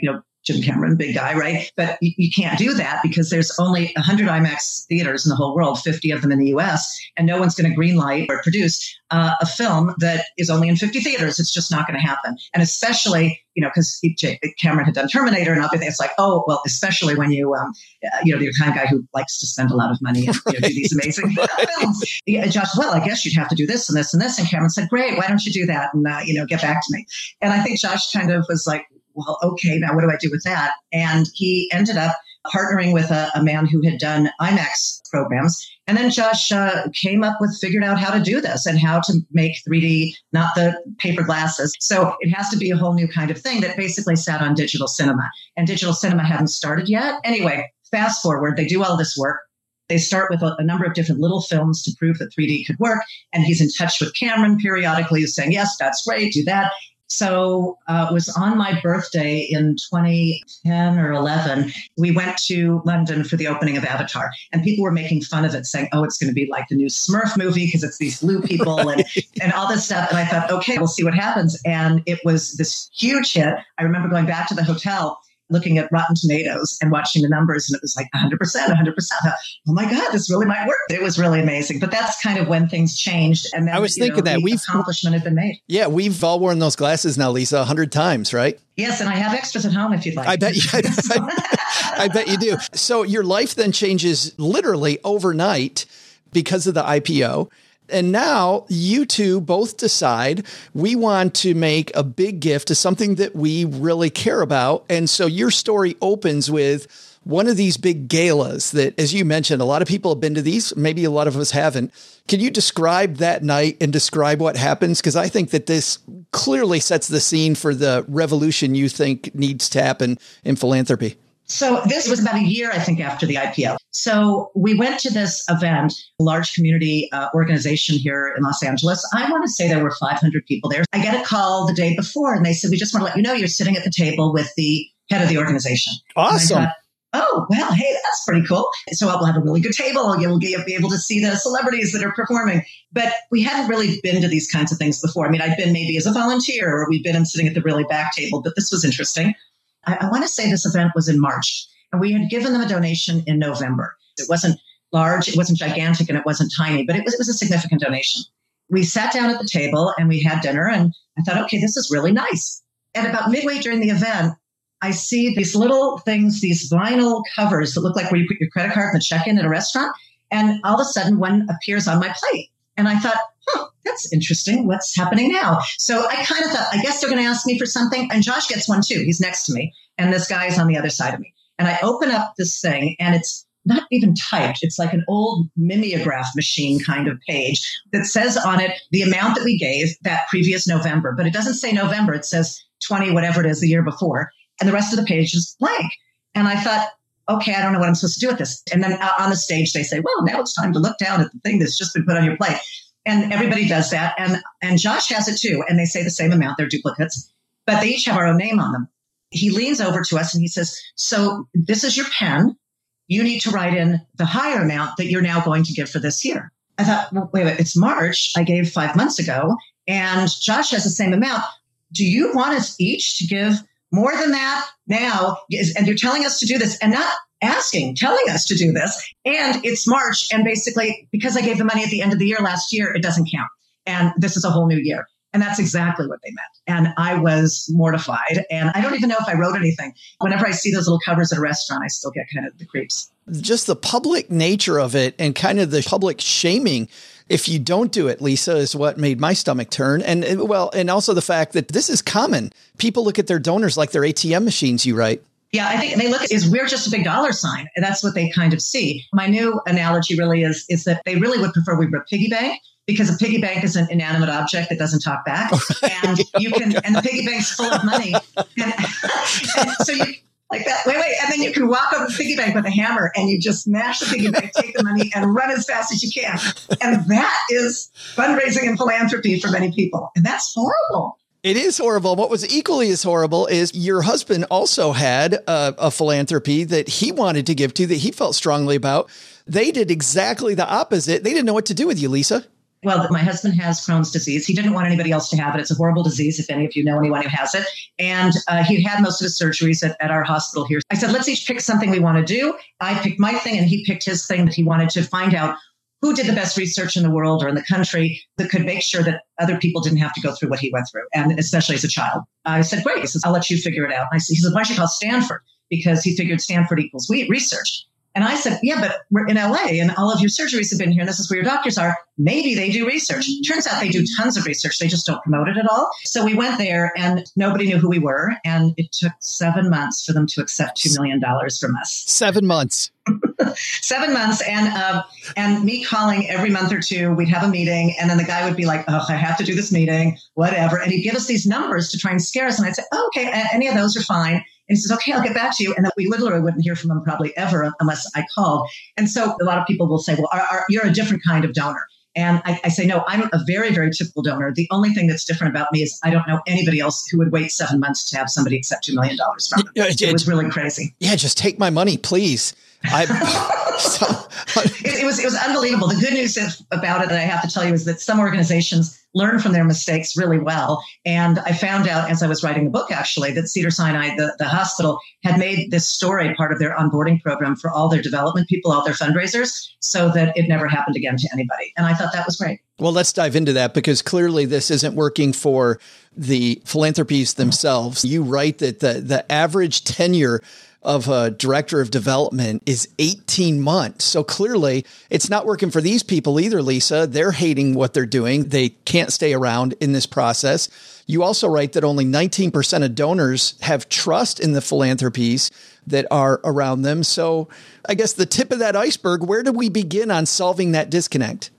[SPEAKER 7] Jim Cameron, big guy, right? But you can't do that because there's only 100 IMAX theaters in the whole world, 50 of them in the US, and no one's going to greenlight or produce a film that is only in 50 theaters. It's just not going to happen. And especially, because Cameron had done Terminator and everything, it's like, oh, well, especially when you're the kind of guy who likes to spend a lot of money and do these amazing films. Yeah, Josh, well, I guess you'd have to do this and this and this. And Cameron said, great, why don't you do that and, get back to me. And I think Josh kind of was like, well, okay, now what do I do with that? And he ended up partnering with a man who had done IMAX programs. And then Josh figured out how to do this and how to make 3D, not the paper glasses. So it has to be a whole new kind of thing that basically sat on digital cinema. And digital cinema hadn't started yet. Anyway, fast forward, they do all this work. They start with a number of different little films to prove that 3D could work. And he's in touch with Cameron periodically, who's saying, yes, that's great, do that. So it was on my birthday in 2010 or 11. We went to London for the opening of Avatar, and people were making fun of it, saying, oh, it's going to be like the new Smurf movie because it's these blue people and all this stuff. And I thought, okay, we'll see what happens. And it was this huge hit. I remember going back to the hotel, looking at Rotten Tomatoes and watching the numbers, and it was like 100%. Thought, oh my God, this really might work. It was really amazing. But that's kind of when things changed. And then,
[SPEAKER 1] I was thinking that
[SPEAKER 7] the accomplishment had been made.
[SPEAKER 1] Yeah, we've all worn those glasses now, Lisa, 100 times, right?
[SPEAKER 7] Yes, and I have extras at home if you'd like.
[SPEAKER 1] I bet I bet you do. So your life then changes literally overnight because of the IPO. And now you two both decide we want to make a big gift to something that we really care about. And so your story opens with one of these big galas that, as you mentioned, a lot of people have been to these. Maybe a lot of us haven't. Can you describe that night and describe what happens? Because I think that this clearly sets the scene for the revolution you think needs to happen in philanthropy.
[SPEAKER 7] So this was about a year, I think, after the IPO. So we went to this event, a large community organization here in Los Angeles. I want to say there were 500 people there. I get a call the day before, and they said, we just want to let you know you're sitting at the table with the head of the organization.
[SPEAKER 1] Awesome.
[SPEAKER 7] Oh, well, hey, that's pretty cool. So we'll have a really good table. You'll be able to see the celebrities that are performing. But we hadn't really been to these kinds of things before. I mean, I'd been maybe as a volunteer, or we'd been sitting at the really back table, but this was interesting. I want to say this event was in March, and we had given them a donation in November. It wasn't large, it wasn't gigantic, and it wasn't tiny, but it was a significant donation. We sat down at the table and we had dinner, and I thought, okay, this is really nice. And about midway during the event, I see these little things, these vinyl covers that look like where you put your credit card in the check-in at a restaurant. And all of a sudden, one appears on my plate. And I thought, that's interesting. What's happening now? So I kind of thought, I guess they're going to ask me for something. And Josh gets one too. He's next to me. And this guy is on the other side of me. And I open up this thing, and it's not even typed. It's like an old mimeograph machine kind of page that says on it the amount that we gave that previous November. But it doesn't say November. It says 20, whatever it is, the year before. And the rest of the page is blank. And I thought, okay, I don't know what I'm supposed to do with this. And then on the stage, they say, well, now it's time to look down at the thing that's just been put on your plate. And everybody does that. And Josh has it too. And they say the same amount. They're duplicates, but they each have our own name on them. He leans over to us and he says, so this is your pen. You need to write in the higher amount that you're now going to give for this year. I thought, well, wait, it's March. I gave 5 months ago, and Josh has the same amount. Do you want us each to give more than that now? And you're telling us to do this and not telling us to do this. And it's March. And basically, because I gave the money at the end of the year last year, it doesn't count. And this is a whole new year. And that's exactly what they meant. And I was mortified. And I don't even know if I wrote anything. Whenever I see those little covers at a restaurant, I still get kind of the creeps.
[SPEAKER 1] Just the public nature of it and kind of the public shaming if you don't do it, Lisa, is what made my stomach turn. And also the fact that this is common. People look at their donors like they're ATM machines, you write.
[SPEAKER 7] Yeah, I think they look at it as we're just a big dollar sign. And that's what they kind of see. My new analogy really is that they really would prefer we were a piggy bank, because a piggy bank is an inanimate object that doesn't talk back. And and the piggy bank's full of money. And so you like that. Wait. And then you can walk up the piggy bank with a hammer and you just smash the piggy bank, take the money, and run as fast as you can. And that is fundraising and philanthropy for many people. And that's horrible.
[SPEAKER 1] It is horrible. What was equally as horrible is your husband also had a philanthropy that he wanted to give to, that he felt strongly about. They did exactly the opposite. They didn't know what to do with you, Lisa.
[SPEAKER 7] Well, my husband has Crohn's disease. He didn't want anybody else to have it. It's a horrible disease, if any of you know anyone who has it. And he'd had most of his surgeries at our hospital here. I said, let's each pick something we want to do. I picked my thing, and he picked his thing that he wanted to find out who did the best research in the world or in the country that could make sure that other people didn't have to go through what he went through, and especially as a child. I said, great. He says, I'll let you figure it out. And he said, why should you call Stanford? Because he figured Stanford equals research. And I said, yeah, but we're in LA and all of your surgeries have been here. And this is where your doctors are. Maybe they do research. Turns out they do tons of research. They just don't promote it at all. So we went there and nobody knew who we were. And it took 7 months for them to accept $2 million from us.
[SPEAKER 1] 7 months.
[SPEAKER 7] 7 months. And me calling every month or two, we'd have a meeting. And then the guy would be like, oh, I have to do this meeting, whatever. And he'd give us these numbers to try and scare us. And I'd say, oh, okay, any of those are fine. And he says, okay, I'll get back to you. And then we literally wouldn't hear from him probably ever unless I called. And so a lot of people will say, well, you're a different kind of donor. And I say, no, I'm a very, very typical donor. The only thing that's different about me is I don't know anybody else who would wait 7 months to have somebody accept $2 million from them. It was really crazy.
[SPEAKER 1] Yeah, just take my money, please. It
[SPEAKER 7] was unbelievable. The good news about it that I have to tell you is that some organizations learn from their mistakes really well. And I found out as I was writing the book, actually, that Cedars-Sinai, the hospital, had made this story part of their onboarding program for all their development people, all their fundraisers, so that it never happened again to anybody. And I thought that was great.
[SPEAKER 1] Well, let's dive into that because clearly this isn't working for the philanthropies themselves. You write that the average tenure of a director of development is 18 months. So clearly it's not working for these people either, Lisa. They're hating what they're doing. They can't stay around in this process. You also write that only 19% of donors have trust in the philanthropies that are around them. So I guess the tip of that iceberg, where do we begin on solving that disconnect?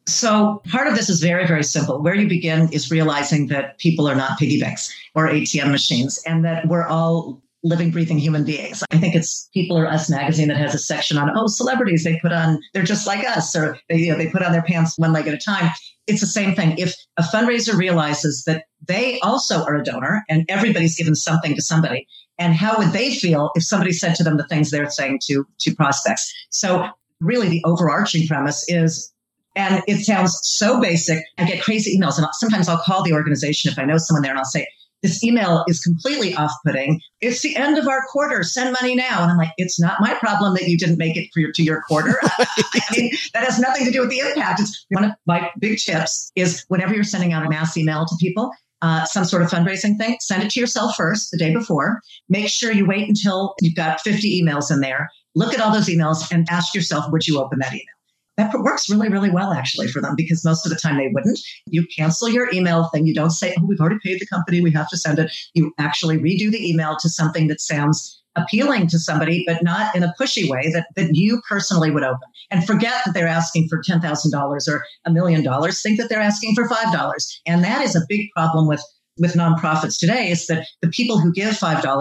[SPEAKER 7] So part of this is very, very simple. Where you begin is realizing that people are not piggy banks or ATM machines, and that we're all living, breathing human beings. I think it's People Are Us magazine that has a section on, celebrities, they're just like us, or they put on their pants one leg at a time. It's the same thing. If a fundraiser realizes that they also are a donor and everybody's given something to somebody, and how would they feel if somebody said to them the things they're saying to prospects? So really the overarching premise is, and it sounds so basic, I get crazy emails, and sometimes I'll call the organization if I know someone there, and I'll say, this email is completely off-putting. It's the end of our quarter. Send money now. And I'm like, it's not my problem that you didn't make it to your quarter. I mean, that has nothing to do with the impact. It's one of my big tips is whenever you're sending out a mass email to people, some sort of fundraising thing, send it to yourself first the day before. Make sure you wait until you've got 50 emails in there. Look at all those emails and ask yourself, would you open that email? That works really, really well, actually, for them, because most of the time they wouldn't. You cancel your email thing. You don't say, we've already paid the company, we have to send it. You actually redo the email to something that sounds appealing to somebody, but not in a pushy way that you personally would open. And forget that they're asking for $10,000 or $1 million. Think that they're asking for $5. And that is a big problem with nonprofits today, is that the people who give $5 or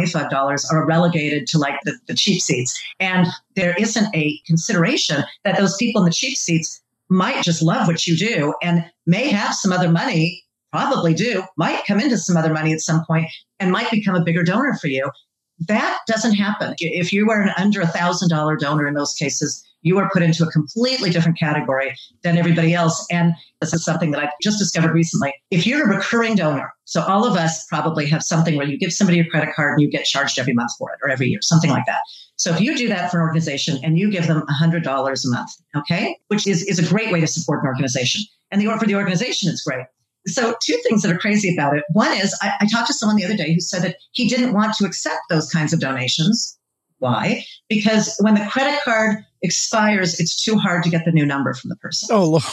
[SPEAKER 7] $25 are relegated to like the cheap seats. And there isn't a consideration that those people in the cheap seats might just love what you do and may have some other money, probably do, might come into some other money at some point and might become a bigger donor for you. That doesn't happen. If you are an under $1,000 donor in those cases, you are put into a completely different category than everybody else. And this is something that I just discovered recently. If you're a recurring donor, so all of us probably have something where you give somebody your credit card and you get charged every month for it, or every year, something like that. So if you do that for an organization and you give them $100 a month, okay, which is a great way to support an organization. And for the organization, it's great. So two things that are crazy about it. One is I talked to someone the other day who said that he didn't want to accept those kinds of donations. Why? Because when the credit card expires, it's too hard to get the new number from the person.
[SPEAKER 1] Oh, Lord.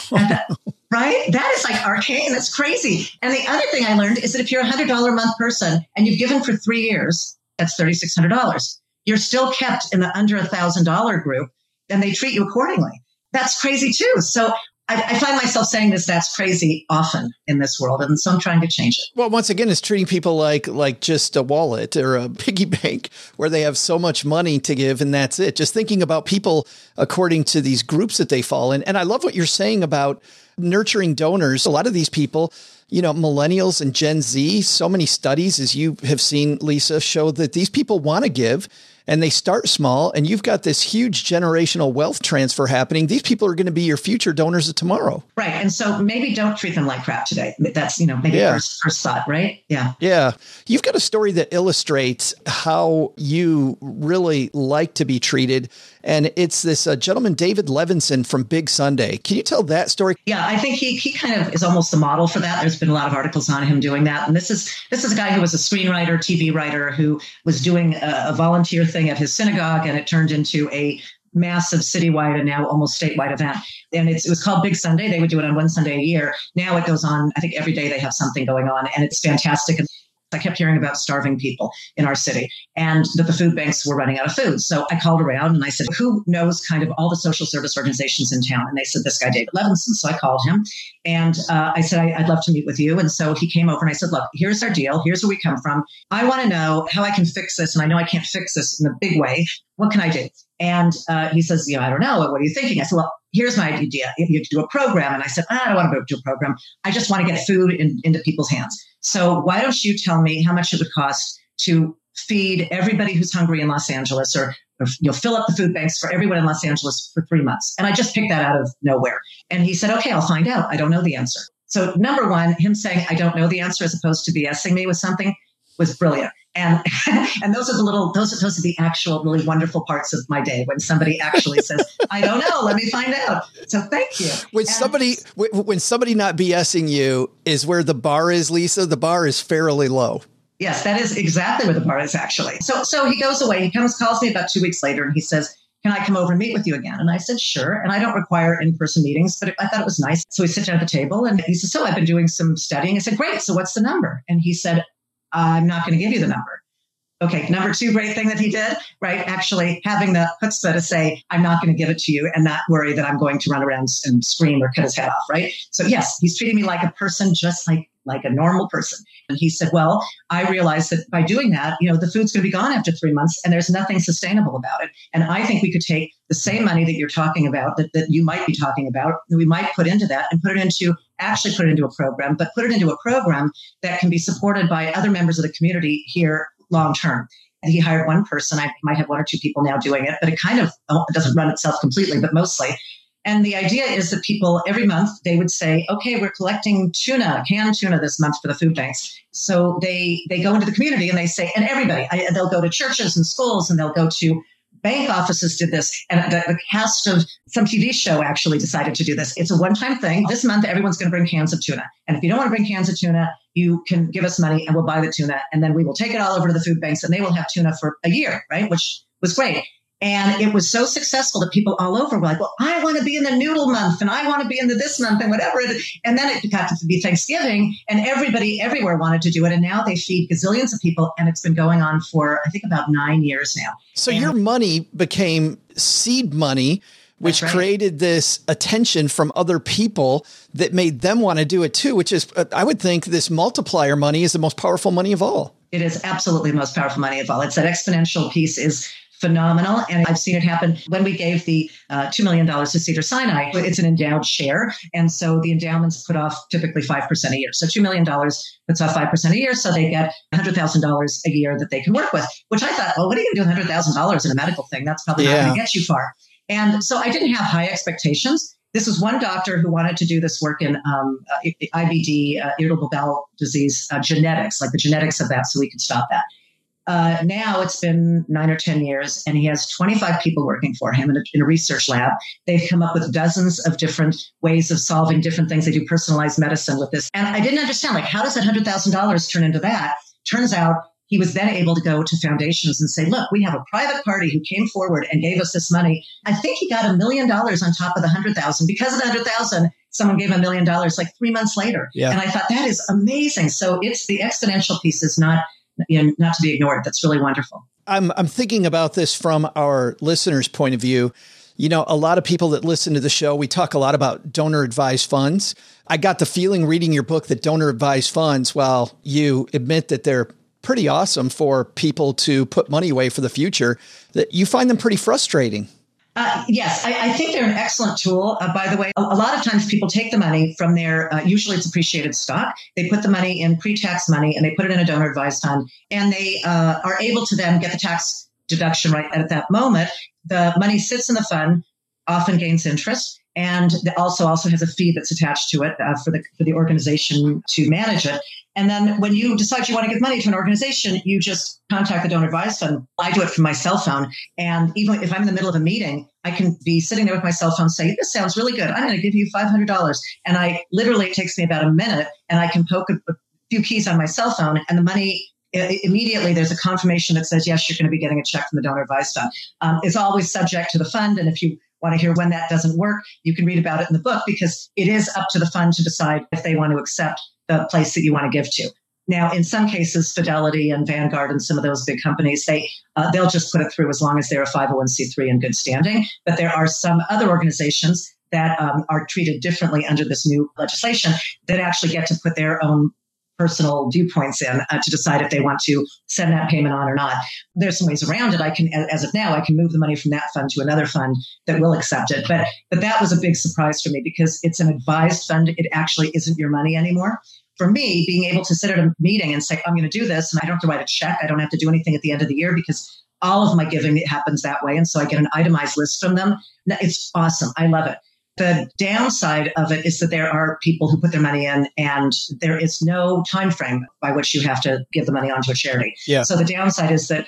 [SPEAKER 7] Right? That is like arcane. That's crazy. And the other thing I learned is that if you're a $100 a month person and you've given for 3 years, that's $3,600. You're still kept in the under $1,000 group, and they treat you accordingly. That's crazy too. So I find myself saying that's crazy often in this world. And so I'm trying to change it.
[SPEAKER 1] Well, once again, it's treating people like just a wallet or a piggy bank where they have so much money to give and that's it. Just thinking about people according to these groups that they fall in. And I love what you're saying about nurturing donors. A lot of these people, millennials and Gen Z, so many studies, as you have seen, Lisa, show that these people want to give. and they start small, and you've got this huge generational wealth transfer happening. These people are going to be your future donors of tomorrow.
[SPEAKER 7] Right. And so maybe don't treat them like crap today. That's, maybe first thought, right? Yeah.
[SPEAKER 1] Yeah. You've got a story that illustrates how you really like to be treated. And it's this gentleman, David Levinson from Big Sunday. Can you tell that story?
[SPEAKER 7] Yeah, I think he kind of is almost the model for that. There's been a lot of articles on him doing that. And this is a guy who was a screenwriter, TV writer, who was doing a volunteer thing at his synagogue, and it turned into a massive citywide and now almost statewide event. And it was called Big Sunday. They would do it on one Sunday a year. Now it goes on, I think every day they have something going on, and it's fantastic. And I kept hearing about starving people in our city and that the food banks were running out of food. So I called around and I said, who knows kind of all the social service organizations in town? And they said, this guy, David Levinson. So I called him and I said, I'd love to meet with you. And so he came over and I said, look, here's our deal. Here's where we come from. I want to know how I can fix this. And I know I can't fix this in a big way. What can I do? And he says, I don't know. What are you thinking? I said, well, here's my idea. You have to do a program. And I said, I don't want to do a program. I just want to get food into people's hands. So why don't you tell me how much it would cost to feed everybody who's hungry in Los Angeles, or fill up the food banks for everyone in Los Angeles for 3 months. And I just picked that out of nowhere. And he said, okay, I'll find out. I don't know the answer. So number one, him saying, I don't know the answer as opposed to BSing me with something was brilliant. And those are the actual really wonderful parts of my day when somebody actually says, I don't know, let me find out. So thank you.
[SPEAKER 1] When somebody not BSing you is where the bar is, Lisa. The bar is fairly low.
[SPEAKER 7] Yes, that is exactly where the bar is actually. So he goes away. He calls me about 2 weeks later and he says, can I come over and meet with you again? And I said, sure. And I don't require in-person meetings, but I thought it was nice. So we sit down at the table and he said, so I've been doing some studying. I said, great. So what's the number? And he said, I'm not going to give you the number. Okay. Number two, great thing that he did, right? Actually having the chutzpah to say, I'm not going to give it to you and not worry that I'm going to run around and scream or cut his head off. Right. So yes, he's treating me like a person, just like a normal person. And he said, well, I realized that by doing that, the food's going to be gone after 3 months and there's nothing sustainable about it. And I think we could take the same money that you're talking about, that you might be talking about, that we might put into that and put it into a program, but put it into a program that can be supported by other members of the community here long term. And he hired one person. I might have one or two people now doing it, but it kind of doesn't run itself completely, but mostly. And the idea is that people every month, they would say, okay, we're collecting canned tuna this month for the food banks. So they go into the community and they say, and everybody, they'll go to churches and schools and they'll go to bank offices did this. And the cast of some TV show actually decided to do this. It's a one-time thing. This month, everyone's going to bring cans of tuna. And if you don't want to bring cans of tuna, you can give us money and we'll buy the tuna. And then we will take it all over to the food banks and they will have tuna for a year, right? Which was great. And it was so successful that people all over were like, well, I want to be in the noodle month and I want to be in the this month and whatever it is. And then it got to be Thanksgiving and everybody everywhere wanted to do it. And now they feed gazillions of people. And it's been going on for, I think, about 9 years now. So
[SPEAKER 1] your money became seed money, which created this attention from other people that made them want to do it too, which is, I would think this multiplier money is the most powerful money of all.
[SPEAKER 7] It is absolutely the most powerful money of all. It's that exponential piece is phenomenal. And I've seen it happen when we gave the $2 million to Cedars-Sinai. It's an endowed share. And so the endowments put off typically 5% a year. So $2 million puts off 5% a year. So they get $100,000 a year that they can work with, which I thought, well, what are you going to do with $100,000 in a medical thing? That's probably not going to get you far. And so I didn't have high expectations. This was one doctor who wanted to do this work in IBD, irritable bowel disease, genetics, like the genetics of that, so we could stop that. Now it's been 9 or 10 years and he has 25 people working for him in a research lab. They've come up with dozens of different ways of solving different things. They do personalized medicine with this. And I didn't understand, how does that $100,000 turn into that? Turns out he was then able to go to foundations and say, look, we have a private party who came forward and gave us this money. I think he got $1 million on top of the 100,000. Because of the 100,000, someone gave $1 million 3 months later. Yeah. And I thought that is amazing. So it's the exponential piece is not to be ignored. That's really wonderful.
[SPEAKER 1] I'm thinking about this from our listeners' point of view. A lot of people that listen to the show, we talk a lot about donor advised funds. I got the feeling reading your book that donor advised funds, while you admit that they're pretty awesome for people to put money away for the future, that you find them pretty frustrating.
[SPEAKER 7] Yes, I think they're an excellent tool. By the way, a lot of times people take the money from their, usually it's appreciated stock. They put the money in pre-tax money and they put it in a donor advised fund and they are able to then get the tax deduction right at that moment. The money sits in the fund, often gains interest, and also has a fee that's attached to it for the organization to manage it. And then when you decide you want to give money to an organization, you just contact the donor advised fund. I do it from my cell phone. And even if I'm in the middle of a meeting, I can be sitting there with my cell phone, say, this sounds really good. I'm going to give you $500. And it takes me about a minute, and I can poke a few keys on my cell phone, and the money immediately there's a confirmation that says, yes, you're going to be getting a check from the donor advised fund. It's always subject to the fund. And if you want to hear when that doesn't work, you can read about it in the book, because it is up to the fund to decide if they want to accept the place that you want to give to. Now, in some cases, Fidelity and Vanguard and some of those big companies, they'll just put it through as long as they're a 501c3 in good standing. But there are some other organizations that are treated differently under this new legislation that actually get to put their own personal viewpoints in to decide if they want to send that payment on or not. There's some ways around it. As of now, I can move the money from that fund to another fund that will accept it. But that was a big surprise for me, because it's an advised fund. It actually isn't your money anymore. For me, being able to sit at a meeting and say, I'm going to do this, and I don't have to write a check. I don't have to do anything at the end of the year, because all of my giving happens that way. And so I get an itemized list from them. It's awesome. I love it. The downside of it is that there are people who put their money in, and there is no time frame by which you have to give the money onto a charity.
[SPEAKER 1] Yeah.
[SPEAKER 7] So the downside is that,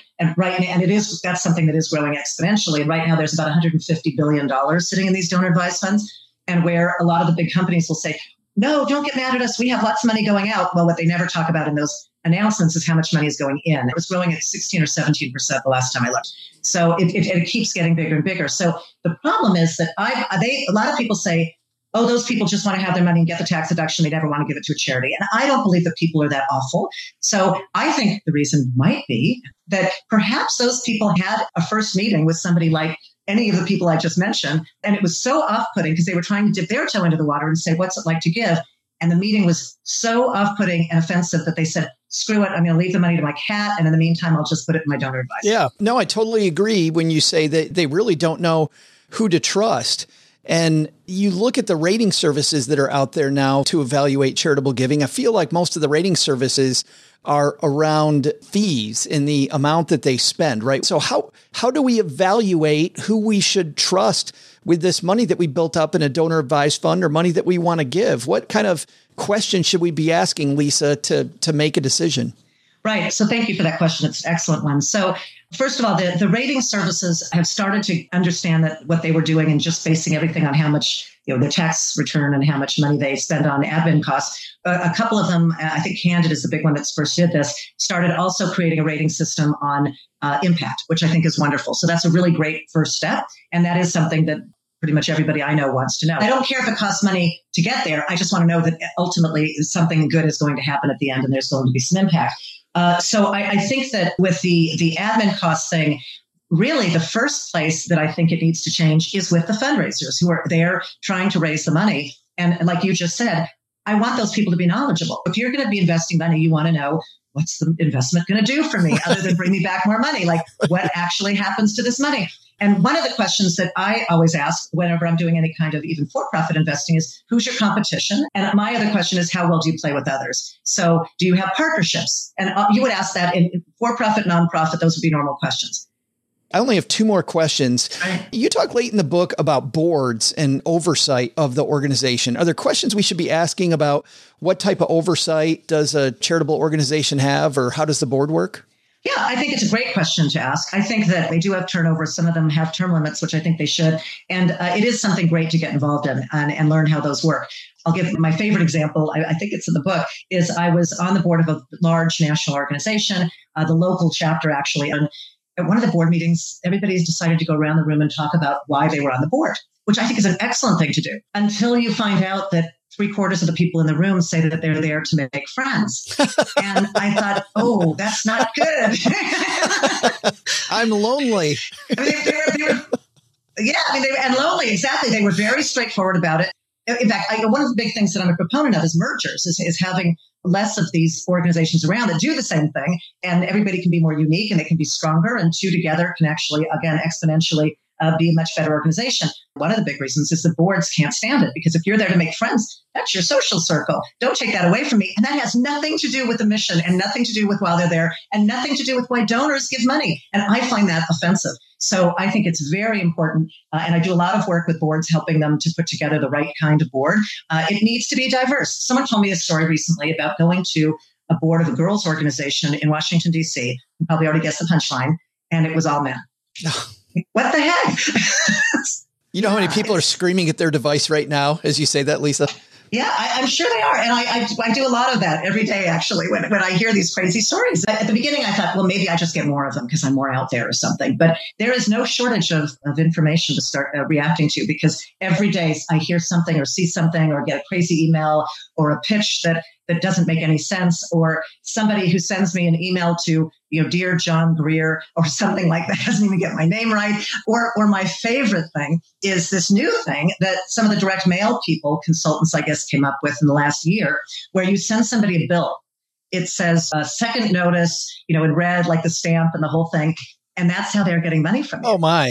[SPEAKER 7] that's something that is growing exponentially. And right now there's about $150 billion sitting in these donor advised funds, and where a lot of the big companies will say, no, don't get mad at us. We have lots of money going out. Well, what they never talk about in those announcements is how much money is going in. It was growing at 16 or 17% the last time I looked. So it keeps getting bigger and bigger. So the problem is that a lot of people say, oh, those people just want to have their money and get the tax deduction. They never want to give it to a charity. And I don't believe that people are that awful. So I think the reason might be that perhaps those people had a first meeting with somebody like any of the people I just mentioned, and it was so off-putting because they were trying to dip their toe into the water and say, what's it like to give? And the meeting was so off-putting and offensive that they said, screw it, I'm going to leave the money to my cat, and in the meantime, I'll just put it in my donor advisor.
[SPEAKER 1] Yeah, no, I totally agree when you say that they really don't know who to trust. And you look at the rating services that are out there now to evaluate charitable giving. I feel like most of the rating services are around fees in the amount that they spend, right? So how do we evaluate who we should trust with this money that we built up in a donor advised fund or money that we want to give? What kind of questions should we be asking, Lisa, to make a decision?
[SPEAKER 7] Right. So thank you for that question. It's an excellent one. So first of all, the rating services have started to understand that what they were doing and just basing everything on how much, their tax return and how much money they spend on admin costs. A couple of them, I think Candid is the big one that's first did this, started also creating a rating system on impact, which I think is wonderful. So that's a really great first step. And that is something that pretty much everybody I know wants to know. I don't care if it costs money to get there. I just want to know that ultimately something good is going to happen at the end and there's going to be some impact. So I think that with the admin cost thing, really the first place that I think it needs to change is with the fundraisers who are there trying to raise the money. And like you just said, I want those people to be knowledgeable. If you're going to be investing money, you want to know, what's the investment going to do for me other than bring me back more money? Like, what actually happens to this money? And one of the questions that I always ask whenever I'm doing any kind of even for-profit investing is, who's your competition? And my other question is, how well do you play with others? So do you have partnerships? And you would ask that in for-profit, nonprofit, those would be normal questions.
[SPEAKER 1] I only have two more questions.
[SPEAKER 7] Right.
[SPEAKER 1] You talk late in the book about boards and oversight of the organization. Are there questions we should be asking about what type of oversight does a charitable organization have, or how does the board work?
[SPEAKER 7] Yeah, I think it's a great question to ask. I think that they do have turnover. Some of them have term limits, which I think they should. And it is something great to get involved in and learn how those work. I'll give my favorite example. I think it's in the book, is I was on the board of a large national organization, the local chapter actually. And at one of the board meetings, everybody's decided to go around the room and talk about why they were on the board, which I think is an excellent thing to do, until you find out that 3/4 of the people in the room say that they're there to make friends. And I thought, oh, that's not good.
[SPEAKER 1] I'm lonely.
[SPEAKER 7] And lonely. Exactly. They were very straightforward about it. In fact, one of the big things that I'm a proponent of is mergers, is having less of these organizations around that do the same thing, and everybody can be more unique and they can be stronger, and two together can actually, again, exponentially be a much better organization. One of the big reasons is the boards can't stand it, because if you're there to make friends, that's your social circle. Don't take that away from me. And that has nothing to do with the mission and nothing to do with why they're there and nothing to do with why donors give money. And I find that offensive. So I think it's very important. And I do a lot of work with boards, helping them to put together the right kind of board. It needs to be diverse. Someone told me a story recently about going to a board of a girls' organization in Washington, D.C. You probably already guessed the punchline. And it was all men. What the heck?
[SPEAKER 1] You know how many people are screaming at their device right now as you say that, Lisa?
[SPEAKER 7] Yeah, I'm sure they are. And I do a lot of that every day, actually, when I hear these crazy stories. At the beginning, I thought, well, maybe I just get more of them because I'm more out there or something. But there is no shortage of information to start reacting to, because every day I hear something or see something or get a crazy email or a pitch that doesn't make any sense, or somebody who sends me an email to, Dear John Greer or something like that, doesn't even get my name right. Or my favorite thing is this new thing that some of the direct mail people, consultants, I guess, came up with in the last year, where you send somebody a bill. It says second notice, in red, like the stamp and the whole thing. And that's how they're getting money from you.
[SPEAKER 1] Oh, my.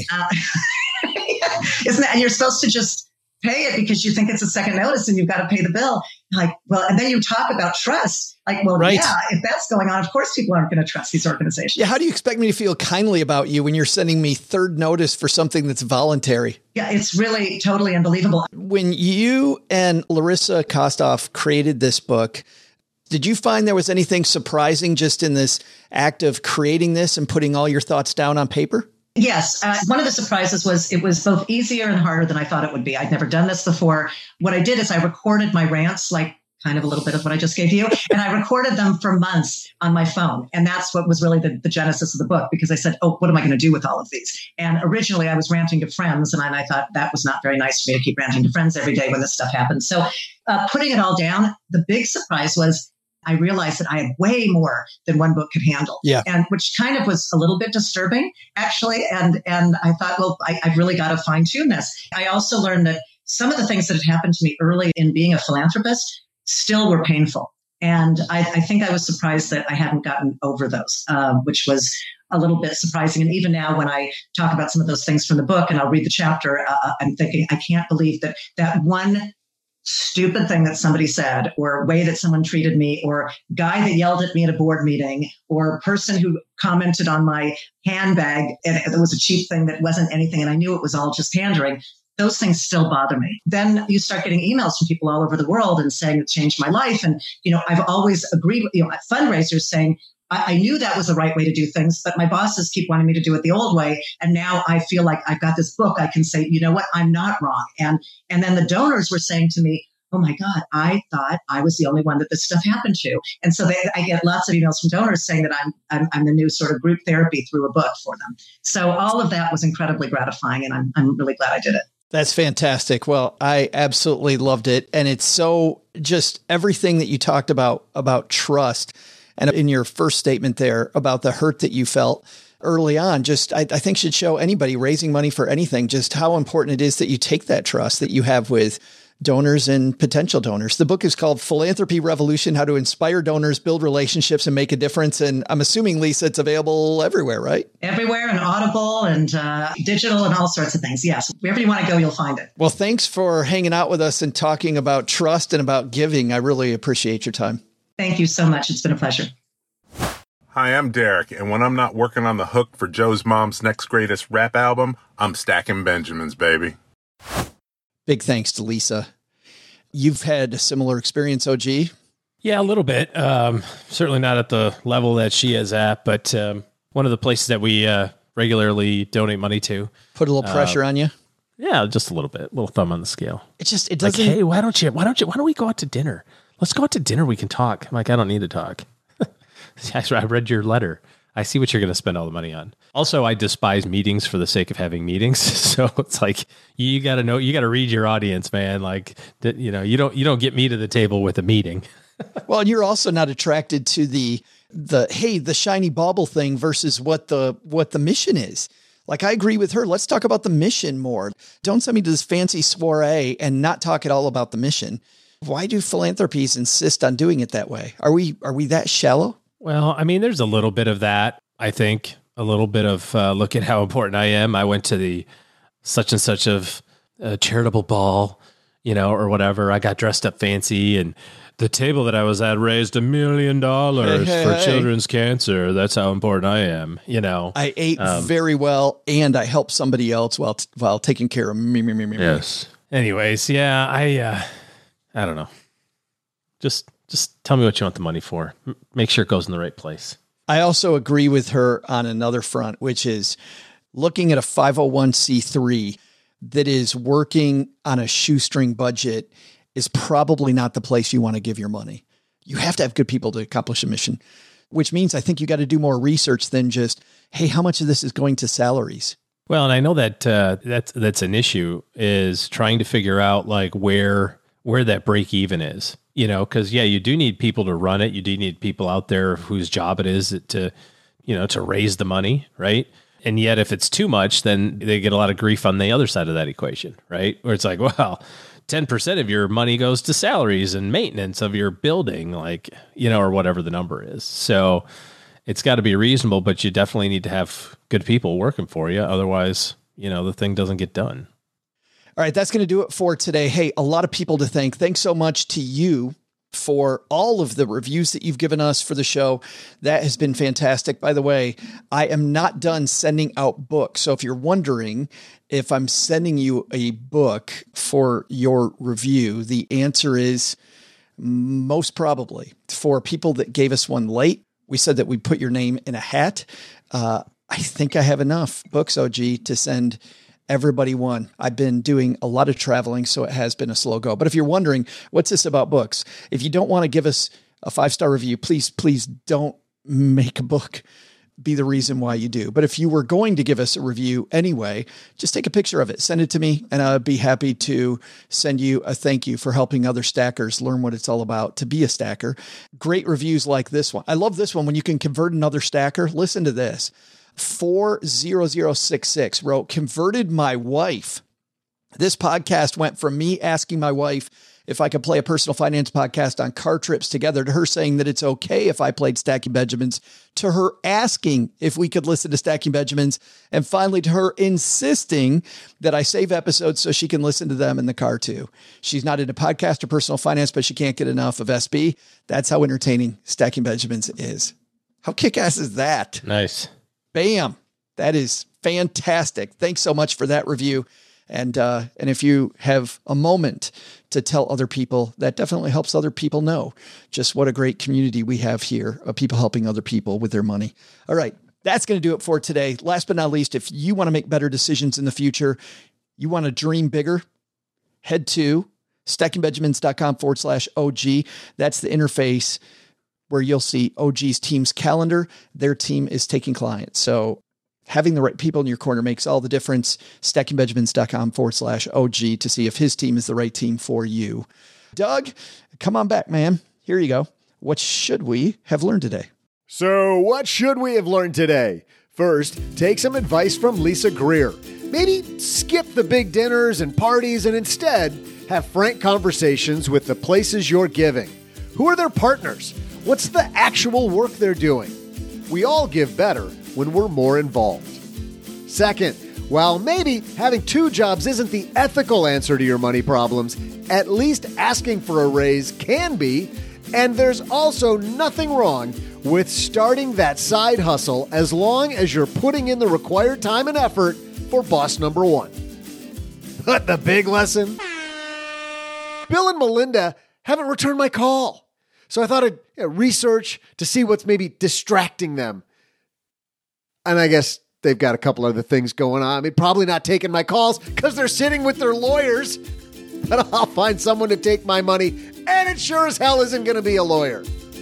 [SPEAKER 7] Isn't that? And you're supposed to just pay it because you think it's a second notice and you've got to pay the bill. Like, well, and then you talk about trust. Like, well, right. Yeah, if that's going on, of course people aren't going to trust these organizations.
[SPEAKER 1] Yeah. How do you expect me to feel kindly about you when you're sending me third notice for something that's voluntary?
[SPEAKER 7] Yeah, it's really totally unbelievable.
[SPEAKER 1] When you and Larissa Kostoff created this book, did you find there was anything surprising just in this act of creating this and putting all your thoughts down on paper?
[SPEAKER 7] Yes. One of the surprises was it was both easier and harder than I thought it would be. I'd never done this before. What I did is I recorded my rants, like kind of a little bit of what I just gave you, and I recorded them for months on my phone. And that's what was really the genesis of the book, because I said, oh, what am I going to do with all of these? And originally I was ranting to friends, and I thought that was not very nice for me to keep ranting to friends every day when this stuff happens. So putting it all down, the big surprise was I realized that I had way more than one book could handle.
[SPEAKER 1] Yeah.
[SPEAKER 7] And which kind of was a little bit disturbing, actually. And I thought, well, I've really got to fine tune this. I also learned that some of the things that had happened to me early in being a philanthropist still were painful. And I think I was surprised that I hadn't gotten over those, which was a little bit surprising. And even now, when I talk about some of those things from the book and I'll read the chapter, I'm thinking, I can't believe that one stupid thing that somebody said, or way that someone treated me, or guy that yelled at me at a board meeting, or person who commented on my handbag and it was a cheap thing that wasn't anything, and I knew it was all just pandering. Those things still bother me. Then you start getting emails from people all over the world and saying it changed my life. And, I've always agreed with, fundraisers saying, I knew that was the right way to do things, but my bosses keep wanting me to do it the old way. And now I feel like I've got this book. I can say, you know what, I'm not wrong. And then the donors were saying to me, oh my God, I thought I was the only one that this stuff happened to. And so I get lots of emails from donors saying that I'm the new sort of group therapy through a book for them. So all of that was incredibly gratifying, and I'm really glad I did it.
[SPEAKER 1] That's fantastic. Well, I absolutely loved it. And it's so just everything that you talked about trust. And in your first statement there about the hurt that you felt early on, just I think should show anybody raising money for anything, just how important it is that you take that trust that you have with donors and potential donors. The book is called Philanthropy Revolution: How to Inspire Donors, Build Relationships, and Make a Difference. And I'm assuming, Lisa, it's available everywhere, right?
[SPEAKER 7] Everywhere, and Audible and digital and all sorts of things. Yes. Wherever you want to go, you'll find it.
[SPEAKER 1] Well, thanks for hanging out with us and talking about trust and about giving. I really appreciate your time.
[SPEAKER 7] Thank you so much. It's been a pleasure.
[SPEAKER 8] Hi, I'm Derek, and when I'm not working on the hook for Joe's mom's next greatest rap album, I'm stacking Benjamins, baby.
[SPEAKER 1] Big thanks to Lisa. You've had a similar experience, OG?
[SPEAKER 2] Yeah, a little bit. Certainly not at the level that she is at, but one of the places that we regularly donate money to.
[SPEAKER 1] Put a little pressure on you?
[SPEAKER 2] Yeah, just a little bit. A little thumb on the scale.
[SPEAKER 1] It doesn't.
[SPEAKER 2] Like, hey, why don't we go out to dinner? Let's go out to dinner. We can talk. I'm like, I don't need to talk. I read your letter. I see what you're going to spend all the money on. Also, I despise meetings for the sake of having meetings. So it's like, you got to read your audience, man. Like, you don't get me to the table with a meeting.
[SPEAKER 1] Well, and you're also not attracted to the shiny bauble thing versus what the mission is. Like, I agree with her. Let's talk about the mission more. Don't send me to this fancy soiree and not talk at all about the mission. Why do philanthropies insist on doing it that way? Are we that shallow?
[SPEAKER 2] Well, I mean, there's a little bit of that, I think. A little bit of look at how important I am. I went to the such and such of a charitable ball, or whatever. I got dressed up fancy, and the table that I was at raised $1 million for children's cancer. That's how important I am.
[SPEAKER 1] I ate very well, and I helped somebody else while taking care of me.
[SPEAKER 2] Yes. Anyways, yeah, I don't know. Just tell me what you want the money for. Make sure it goes in the right place.
[SPEAKER 1] I also agree with her on another front, which is looking at a 501c3 that is working on a shoestring budget is probably not the place you want to give your money. You have to have good people to accomplish a mission, which means I think you got to do more research than just, hey, how much of this is going to salaries?
[SPEAKER 2] Well, and I know that that's an issue, is trying to figure out like where that break even is, because you do need people to run it. You do need people out there whose job it is to raise the money, right? And yet if it's too much, then they get a lot of grief on the other side of that equation, right? Where it's like, well, 10% of your money goes to salaries and maintenance of your building, or whatever the number is. So it's got to be reasonable, but you definitely need to have good people working for you. Otherwise, the thing doesn't get done.
[SPEAKER 1] All right, that's going to do it for today. Hey, a lot of people to thank. Thanks so much to you for all of the reviews that you've given us for the show. That has been fantastic. By the way, I am not done sending out books. So if you're wondering if I'm sending you a book for your review, the answer is most probably. For people that gave us one late, we said that we put your name in a hat. I think I have enough books, OG, to send everybody one. I've been doing a lot of traveling, so it has been a slow go. But if you're wondering, what's this about books? If you don't want to give us a 5-star review, please don't make a book be the reason why you do. But if you were going to give us a review anyway, just take a picture of it, send it to me, and I'd be happy to send you a thank you for helping other stackers learn what it's all about to be a stacker. Great reviews like this one. I love this one when you can convert another stacker. Listen to this. 40066 wrote, converted my wife. This podcast went from me asking my wife if I could play a personal finance podcast on car trips together, to her saying that it's okay if I played Stacking Benjamins, to her asking if we could listen to Stacking Benjamins, and finally to her insisting that I save episodes so she can listen to them in the car too. She's not into podcast or personal finance, but she can't get enough of SB. That's how entertaining Stacking Benjamins is. How kick-ass is that?
[SPEAKER 2] Nice.
[SPEAKER 1] Bam. That is fantastic. Thanks so much for that review. And if you have a moment to tell other people, that definitely helps other people know just what a great community we have here of people helping other people with their money. All right. That's going to do it for today. Last but not least, if you want to make better decisions in the future, you want to dream bigger, head to stackingbenjamins.com/OG. That's the interface where you'll see OG's team's calendar. Their team is taking clients. So having the right people in your corner makes all the difference. stackingbenjamins.com/OG to see if his team is the right team for you. Doug, come on back, man. Here you go. What should we have learned today?
[SPEAKER 4] So what should we have learned today? First, take some advice from Lisa Greer. Maybe skip the big dinners and parties and instead have frank conversations with the places you're giving. Who are their partners? What's the actual work they're doing? We all give better when we're more involved. Second, while maybe having 2 jobs isn't the ethical answer to your money problems, at least asking for a raise can be, and there's also nothing wrong with starting that side hustle as long as you're putting in the required time and effort for boss number 1. But the big lesson? Bill and Melinda haven't returned my call. So I thought I'd research to see what's maybe distracting them. And I guess they've got a couple other things going on. I mean, probably not taking my calls because they're sitting with their lawyers. But I'll find someone to take my money, and it sure as hell isn't going to be a lawyer.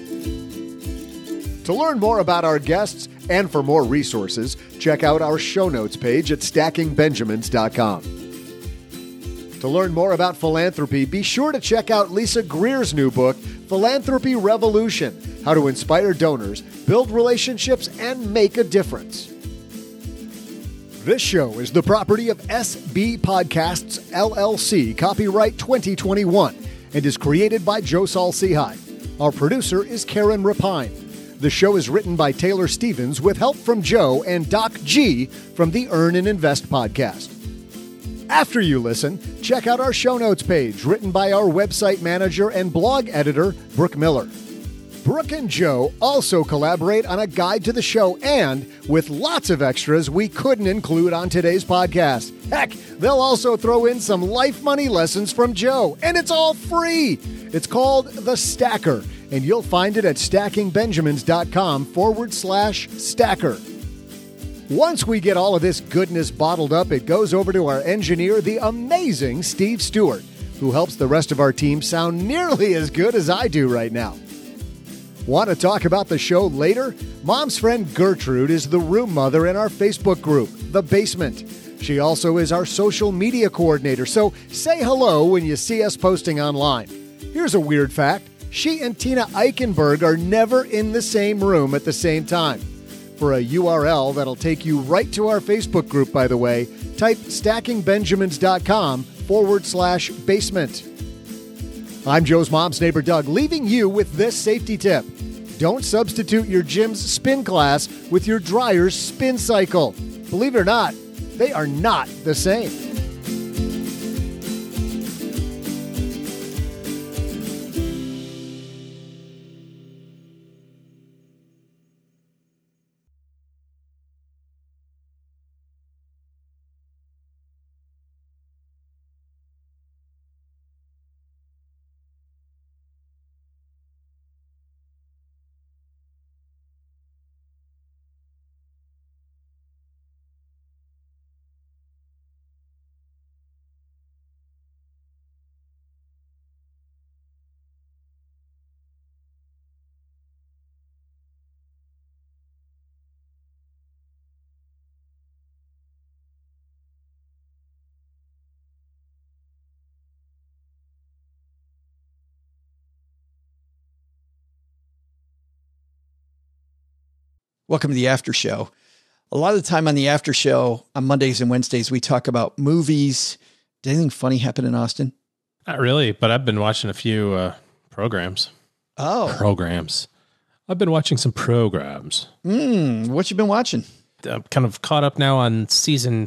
[SPEAKER 4] To learn more about our guests and for more resources, check out our show notes page at stackingbenjamins.com. To learn more about philanthropy, be sure to check out Lisa Greer's new book, Philanthropy Revolution: How to Inspire Donors, Build Relationships, and Make a Difference. This show is the property of SB Podcasts, LLC, copyright 2021, and is created by Joe Saul-Sehy. Our producer is Karen Rapine. The show is written by Taylor Stevens with help from Joe and Doc G from the Earn and Invest podcast. After you listen, check out our show notes page written by our website manager and blog editor, Brooke Miller. Brooke and Joe also collaborate on a guide to the show and with lots of extras we couldn't include on today's podcast. Heck, they'll also throw in some life money lessons from Joe, and it's all free. It's called The Stacker, and you'll find it at stackingbenjamins.com/stacker. Once we get all of this goodness bottled up, it goes over to our engineer, the amazing Steve Stewart, who helps the rest of our team sound nearly as good as I do right now. Want to talk about the show later? Mom's friend Gertrude is the room mother in our Facebook group, The Basement. She also is our social media coordinator, so say hello when you see us posting online. Here's a weird fact. She and Tina Eichenberg are never in the same room at the same time. For a URL that'll take you right to our Facebook group, by the way, type stackingbenjamins.com/basement. I'm Joe's mom's neighbor, Doug, leaving you with this safety tip. Don't substitute your gym's spin class with your dryer's spin cycle. Believe it or not, they are not the same.
[SPEAKER 1] Welcome to the after show. A lot of the time on the after show on Mondays and Wednesdays, we talk about movies. Did anything funny happen in Austin?
[SPEAKER 2] Not really, but I've been watching a few programs.
[SPEAKER 1] Oh.
[SPEAKER 2] Programs. I've been watching some programs.
[SPEAKER 1] What you been watching?
[SPEAKER 2] I'm kind of caught up now on season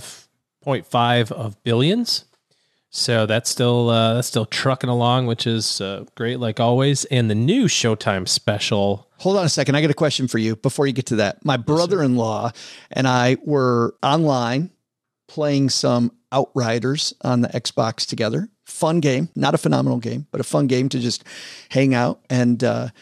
[SPEAKER 2] 5.5 of Billions. So that's still trucking along, which is great, like always. And the new Showtime special.
[SPEAKER 1] Hold on a second. I got a question for you before you get to that. My brother-in-law and I were online playing some Outriders on the Xbox together. Fun game, not a phenomenal game, but a fun game to just hang out and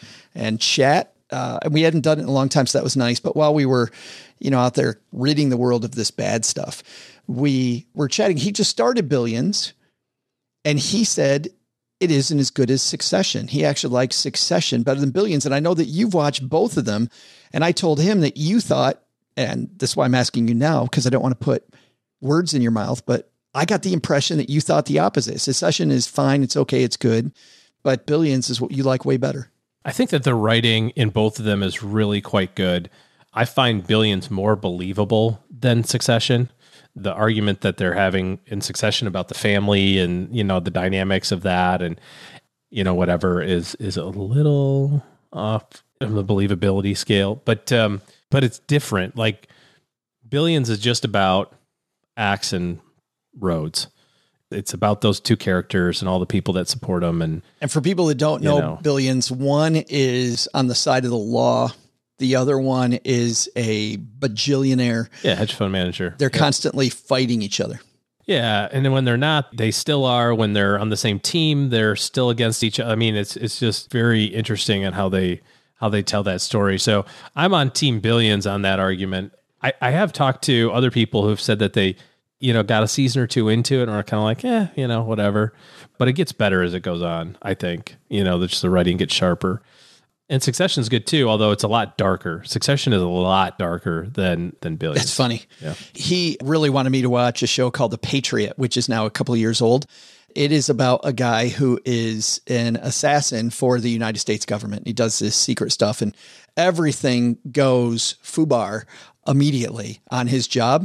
[SPEAKER 1] chat. And we hadn't done it in a long time, so that was nice. But while we were, out there ridding the world of this bad stuff, we were chatting. He just started Billions. And he said it isn't as good as Succession. He actually likes Succession better than Billions. And I know that you've watched both of them. And I told him that you thought, and that's why I'm asking you now, because I don't want to put words in your mouth, but I got the impression that you thought the opposite. Succession is fine. It's okay. It's good. But Billions is what you like way better.
[SPEAKER 2] I think that the writing in both of them is really quite good. I find Billions more believable than Succession. The argument that they're having in Succession about the family and, the dynamics of that and, whatever is a little off of the believability scale, but it's different. Like Billions is just about Axe and Rhodes. It's about those two characters and all the people that support them. And
[SPEAKER 1] for people that don't know Billions, one is on the side of the law. The other one is a bajillionaire.
[SPEAKER 2] Yeah, hedge fund manager.
[SPEAKER 1] They're constantly fighting each other.
[SPEAKER 2] Yeah, and then when they're not, they still are. When they're on the same team, they're still against each other. I mean, it's just very interesting on how they tell that story. So I'm on Team Billions on that argument. I have talked to other people who've said that they, got a season or two into it and are kind of like, whatever. But it gets better as it goes on, I think. Just the writing gets sharper. And Succession is good too, although it's a lot darker. Succession is a lot darker than Billions.
[SPEAKER 1] That's funny.
[SPEAKER 2] Yeah.
[SPEAKER 1] He really wanted me to watch a show called The Patriot, which is now a couple of years old. It is about a guy who is an assassin for the United States government. He does this secret stuff and everything goes FUBAR immediately on his job.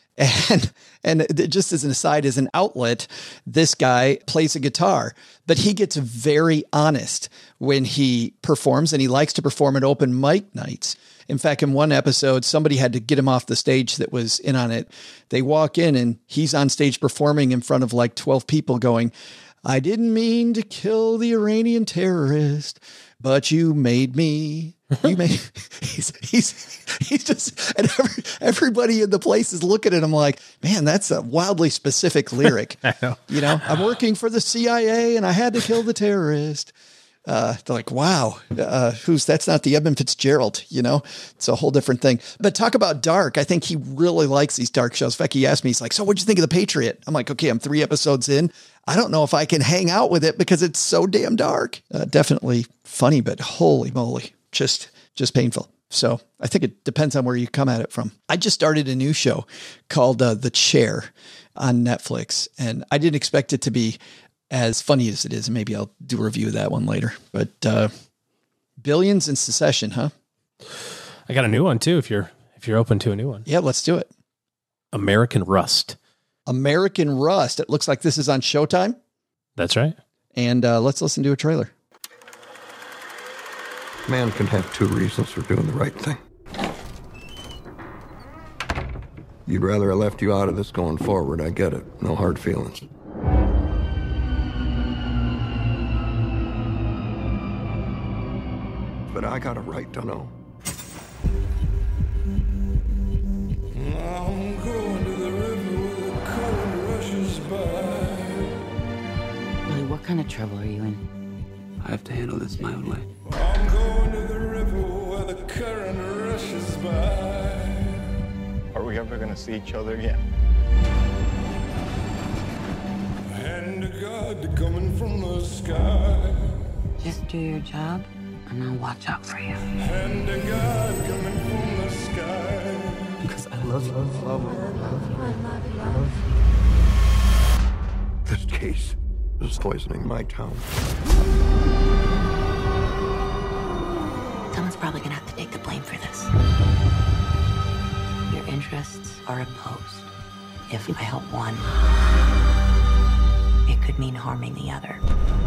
[SPEAKER 1] And just as an aside, as an outlet, this guy plays a guitar, but he gets very honest when he performs, and he likes to perform at open mic nights. In fact, in one episode, somebody had to get him off the stage that was in on it. They walk in and he's on stage performing in front of like 12 people going, I didn't mean to kill the Iranian terrorist, but you made me. You made. He's just, and everybody in the place is looking at him like, man, that's a wildly specific lyric.
[SPEAKER 2] I know.
[SPEAKER 1] You know, I'm working for the CIA and I had to kill the terrorist. They're like, wow, that's not the Edmund Fitzgerald, you know, it's a whole different thing. But talk about dark. I think he really likes these dark shows. In fact, he asked me, he's like, so what'd you think of The Patriot? I'm like, okay, I'm 3 episodes in. I don't know if I can hang out with it because it's so damn dark. Definitely funny, but holy moly, just painful. So I think it depends on where you come at it from. I just started a new show called The Chair on Netflix, and I didn't expect it to be as funny as it is. And maybe I'll do a review of that one later, but Billions in Succession, huh?
[SPEAKER 2] I got a new one too. If you're open to a new one.
[SPEAKER 1] Yeah, let's do it.
[SPEAKER 2] American Rust.
[SPEAKER 1] American Rust. It looks like this is on Showtime.
[SPEAKER 2] That's right.
[SPEAKER 1] And let's listen to a trailer.
[SPEAKER 9] Man can have 2 reasons for doing the right thing. You'd rather I left you out of this going forward. I get it. No hard feelings. But I got a right to know.
[SPEAKER 10] I'm going to the river where the current rushes by.
[SPEAKER 11] Really, what kind of trouble are you in?
[SPEAKER 6] I have to handle this my own way.
[SPEAKER 10] I'm going to the river where the current rushes by.
[SPEAKER 12] Are we ever going to see each other again?
[SPEAKER 10] Hand of God coming from the sky.
[SPEAKER 11] Just do your job, and I'll watch out for you.
[SPEAKER 10] Hand of God coming from the sky.
[SPEAKER 9] Because I love you. This case is poisoning my town.
[SPEAKER 11] Someone's probably gonna have to take the blame for this. Your interests are opposed. If I help one, it could mean harming the other.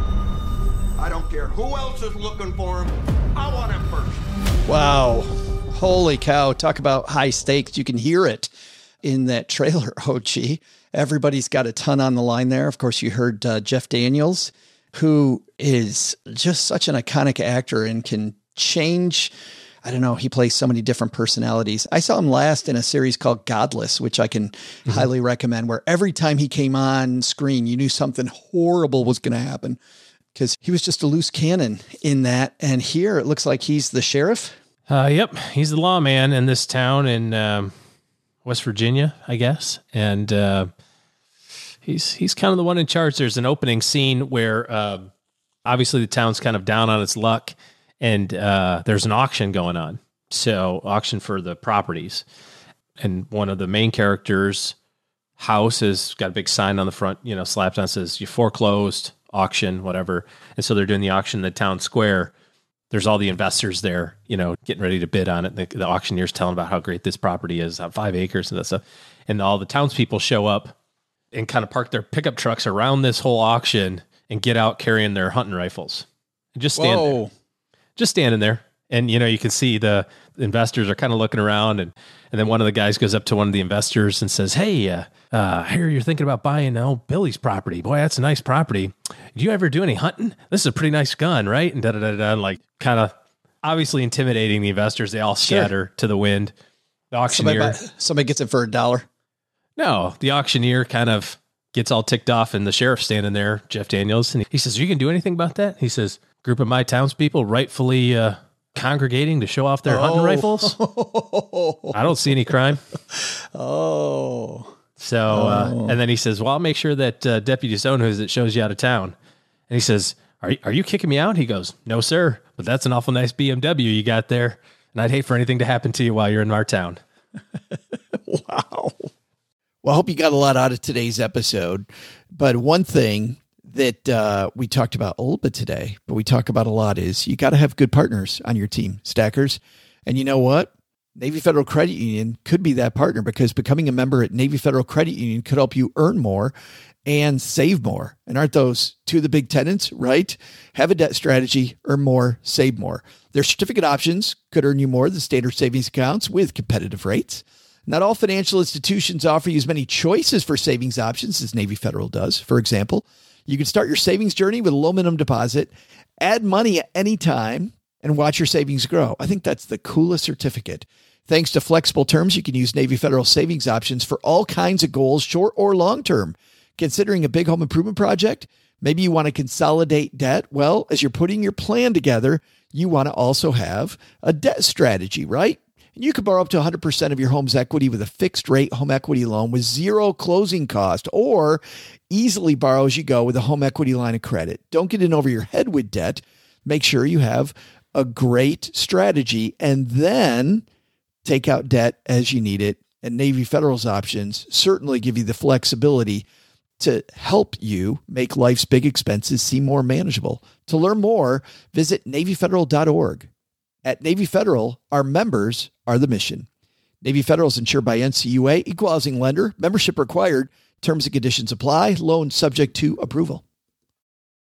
[SPEAKER 9] I don't care who else is looking for him. I want him first.
[SPEAKER 1] Wow. Holy cow. Talk about high stakes. You can hear it in that trailer, OG. Everybody's got a ton on the line there. Of course, you heard Jeff Daniels, who is just such an iconic actor and can change. I don't know. He plays so many different personalities. I saw him last in a series called Godless, which I can highly recommend, where every time he came on screen, you knew something horrible was going to happen because he was just a loose cannon in that. And here it looks like he's the sheriff.
[SPEAKER 2] Yep. He's the lawman in this town in West Virginia, I guess. And he's kind of the one in charge. There's an opening scene where obviously the town's kind of down on its luck, and there's an auction going on. So auction for the properties. And one of the main characters' house has got a big sign on the front, slapped on, says you foreclosed, auction, whatever. And so they're doing the auction in the town square. There's all the investors there, getting ready to bid on it. The auctioneer's telling about how great this property is, 5 acres and that stuff. And all the townspeople show up and kind of park their pickup trucks around this whole auction and get out carrying their hunting rifles. And just stand there. Just standing there. And, you can see the investors are kind of looking around. And then one of the guys goes up to one of the investors and says, hey, I hear you're thinking about buying Billy's property. Boy, that's a nice property. Do you ever do any hunting? This is a pretty nice gun, right? And like kind of obviously intimidating the investors. They all scatter to the wind. The auctioneer.
[SPEAKER 1] Somebody gets it for $1.
[SPEAKER 2] No, the auctioneer kind of gets all ticked off, and the sheriff's standing there, Jeff Daniels. And he says, you can do anything about that? He says, group of my townspeople rightfully congregating to show off their hunting rifles. I don't see any crime. So, and then he says, well, I'll make sure that Deputy Stone that shows you out of town. And he says, are you kicking me out? He goes, no, sir, but that's an awful nice BMW you got there. And I'd hate for anything to happen to you while you're in our town.
[SPEAKER 1] Wow. Well, I hope you got a lot out of today's episode. But one thing that we talked about a little bit today, but we talk about a lot, is you got to have good partners on your team, stackers. And you know what? Navy Federal Credit Union could be that partner, because becoming a member at Navy Federal Credit Union could help you earn more and save more. And aren't those two of the big tenets, right? Have a debt strategy, earn more, save more. Their certificate options could earn you more than standard savings accounts with competitive rates. Not all financial institutions offer you as many choices for savings options as Navy Federal does. For example, you can start your savings journey with a low minimum deposit, add money at any time, and watch your savings grow. I think that's the coolest certificate. Thanks to flexible terms, you can use Navy Federal savings options for all kinds of goals, short or long term. Considering a big home improvement project, maybe you want to consolidate debt. Well, as you're putting your plan together, you want to also have a debt strategy, right? And you can borrow up to 100% of your home's equity with a fixed rate home equity loan with zero closing cost, or easily borrow as you go with a home equity line of credit. Don't get in over your head with debt. Make sure you have a great strategy and then take out debt as you need it. And Navy Federal's options certainly give you the flexibility to help you make life's big expenses seem more manageable. To learn more, visit NavyFederal.org. At Navy Federal, our members are the mission. Navy Federal is insured by NCUA, equal housing lender, membership required, terms and conditions apply, loan subject to approval.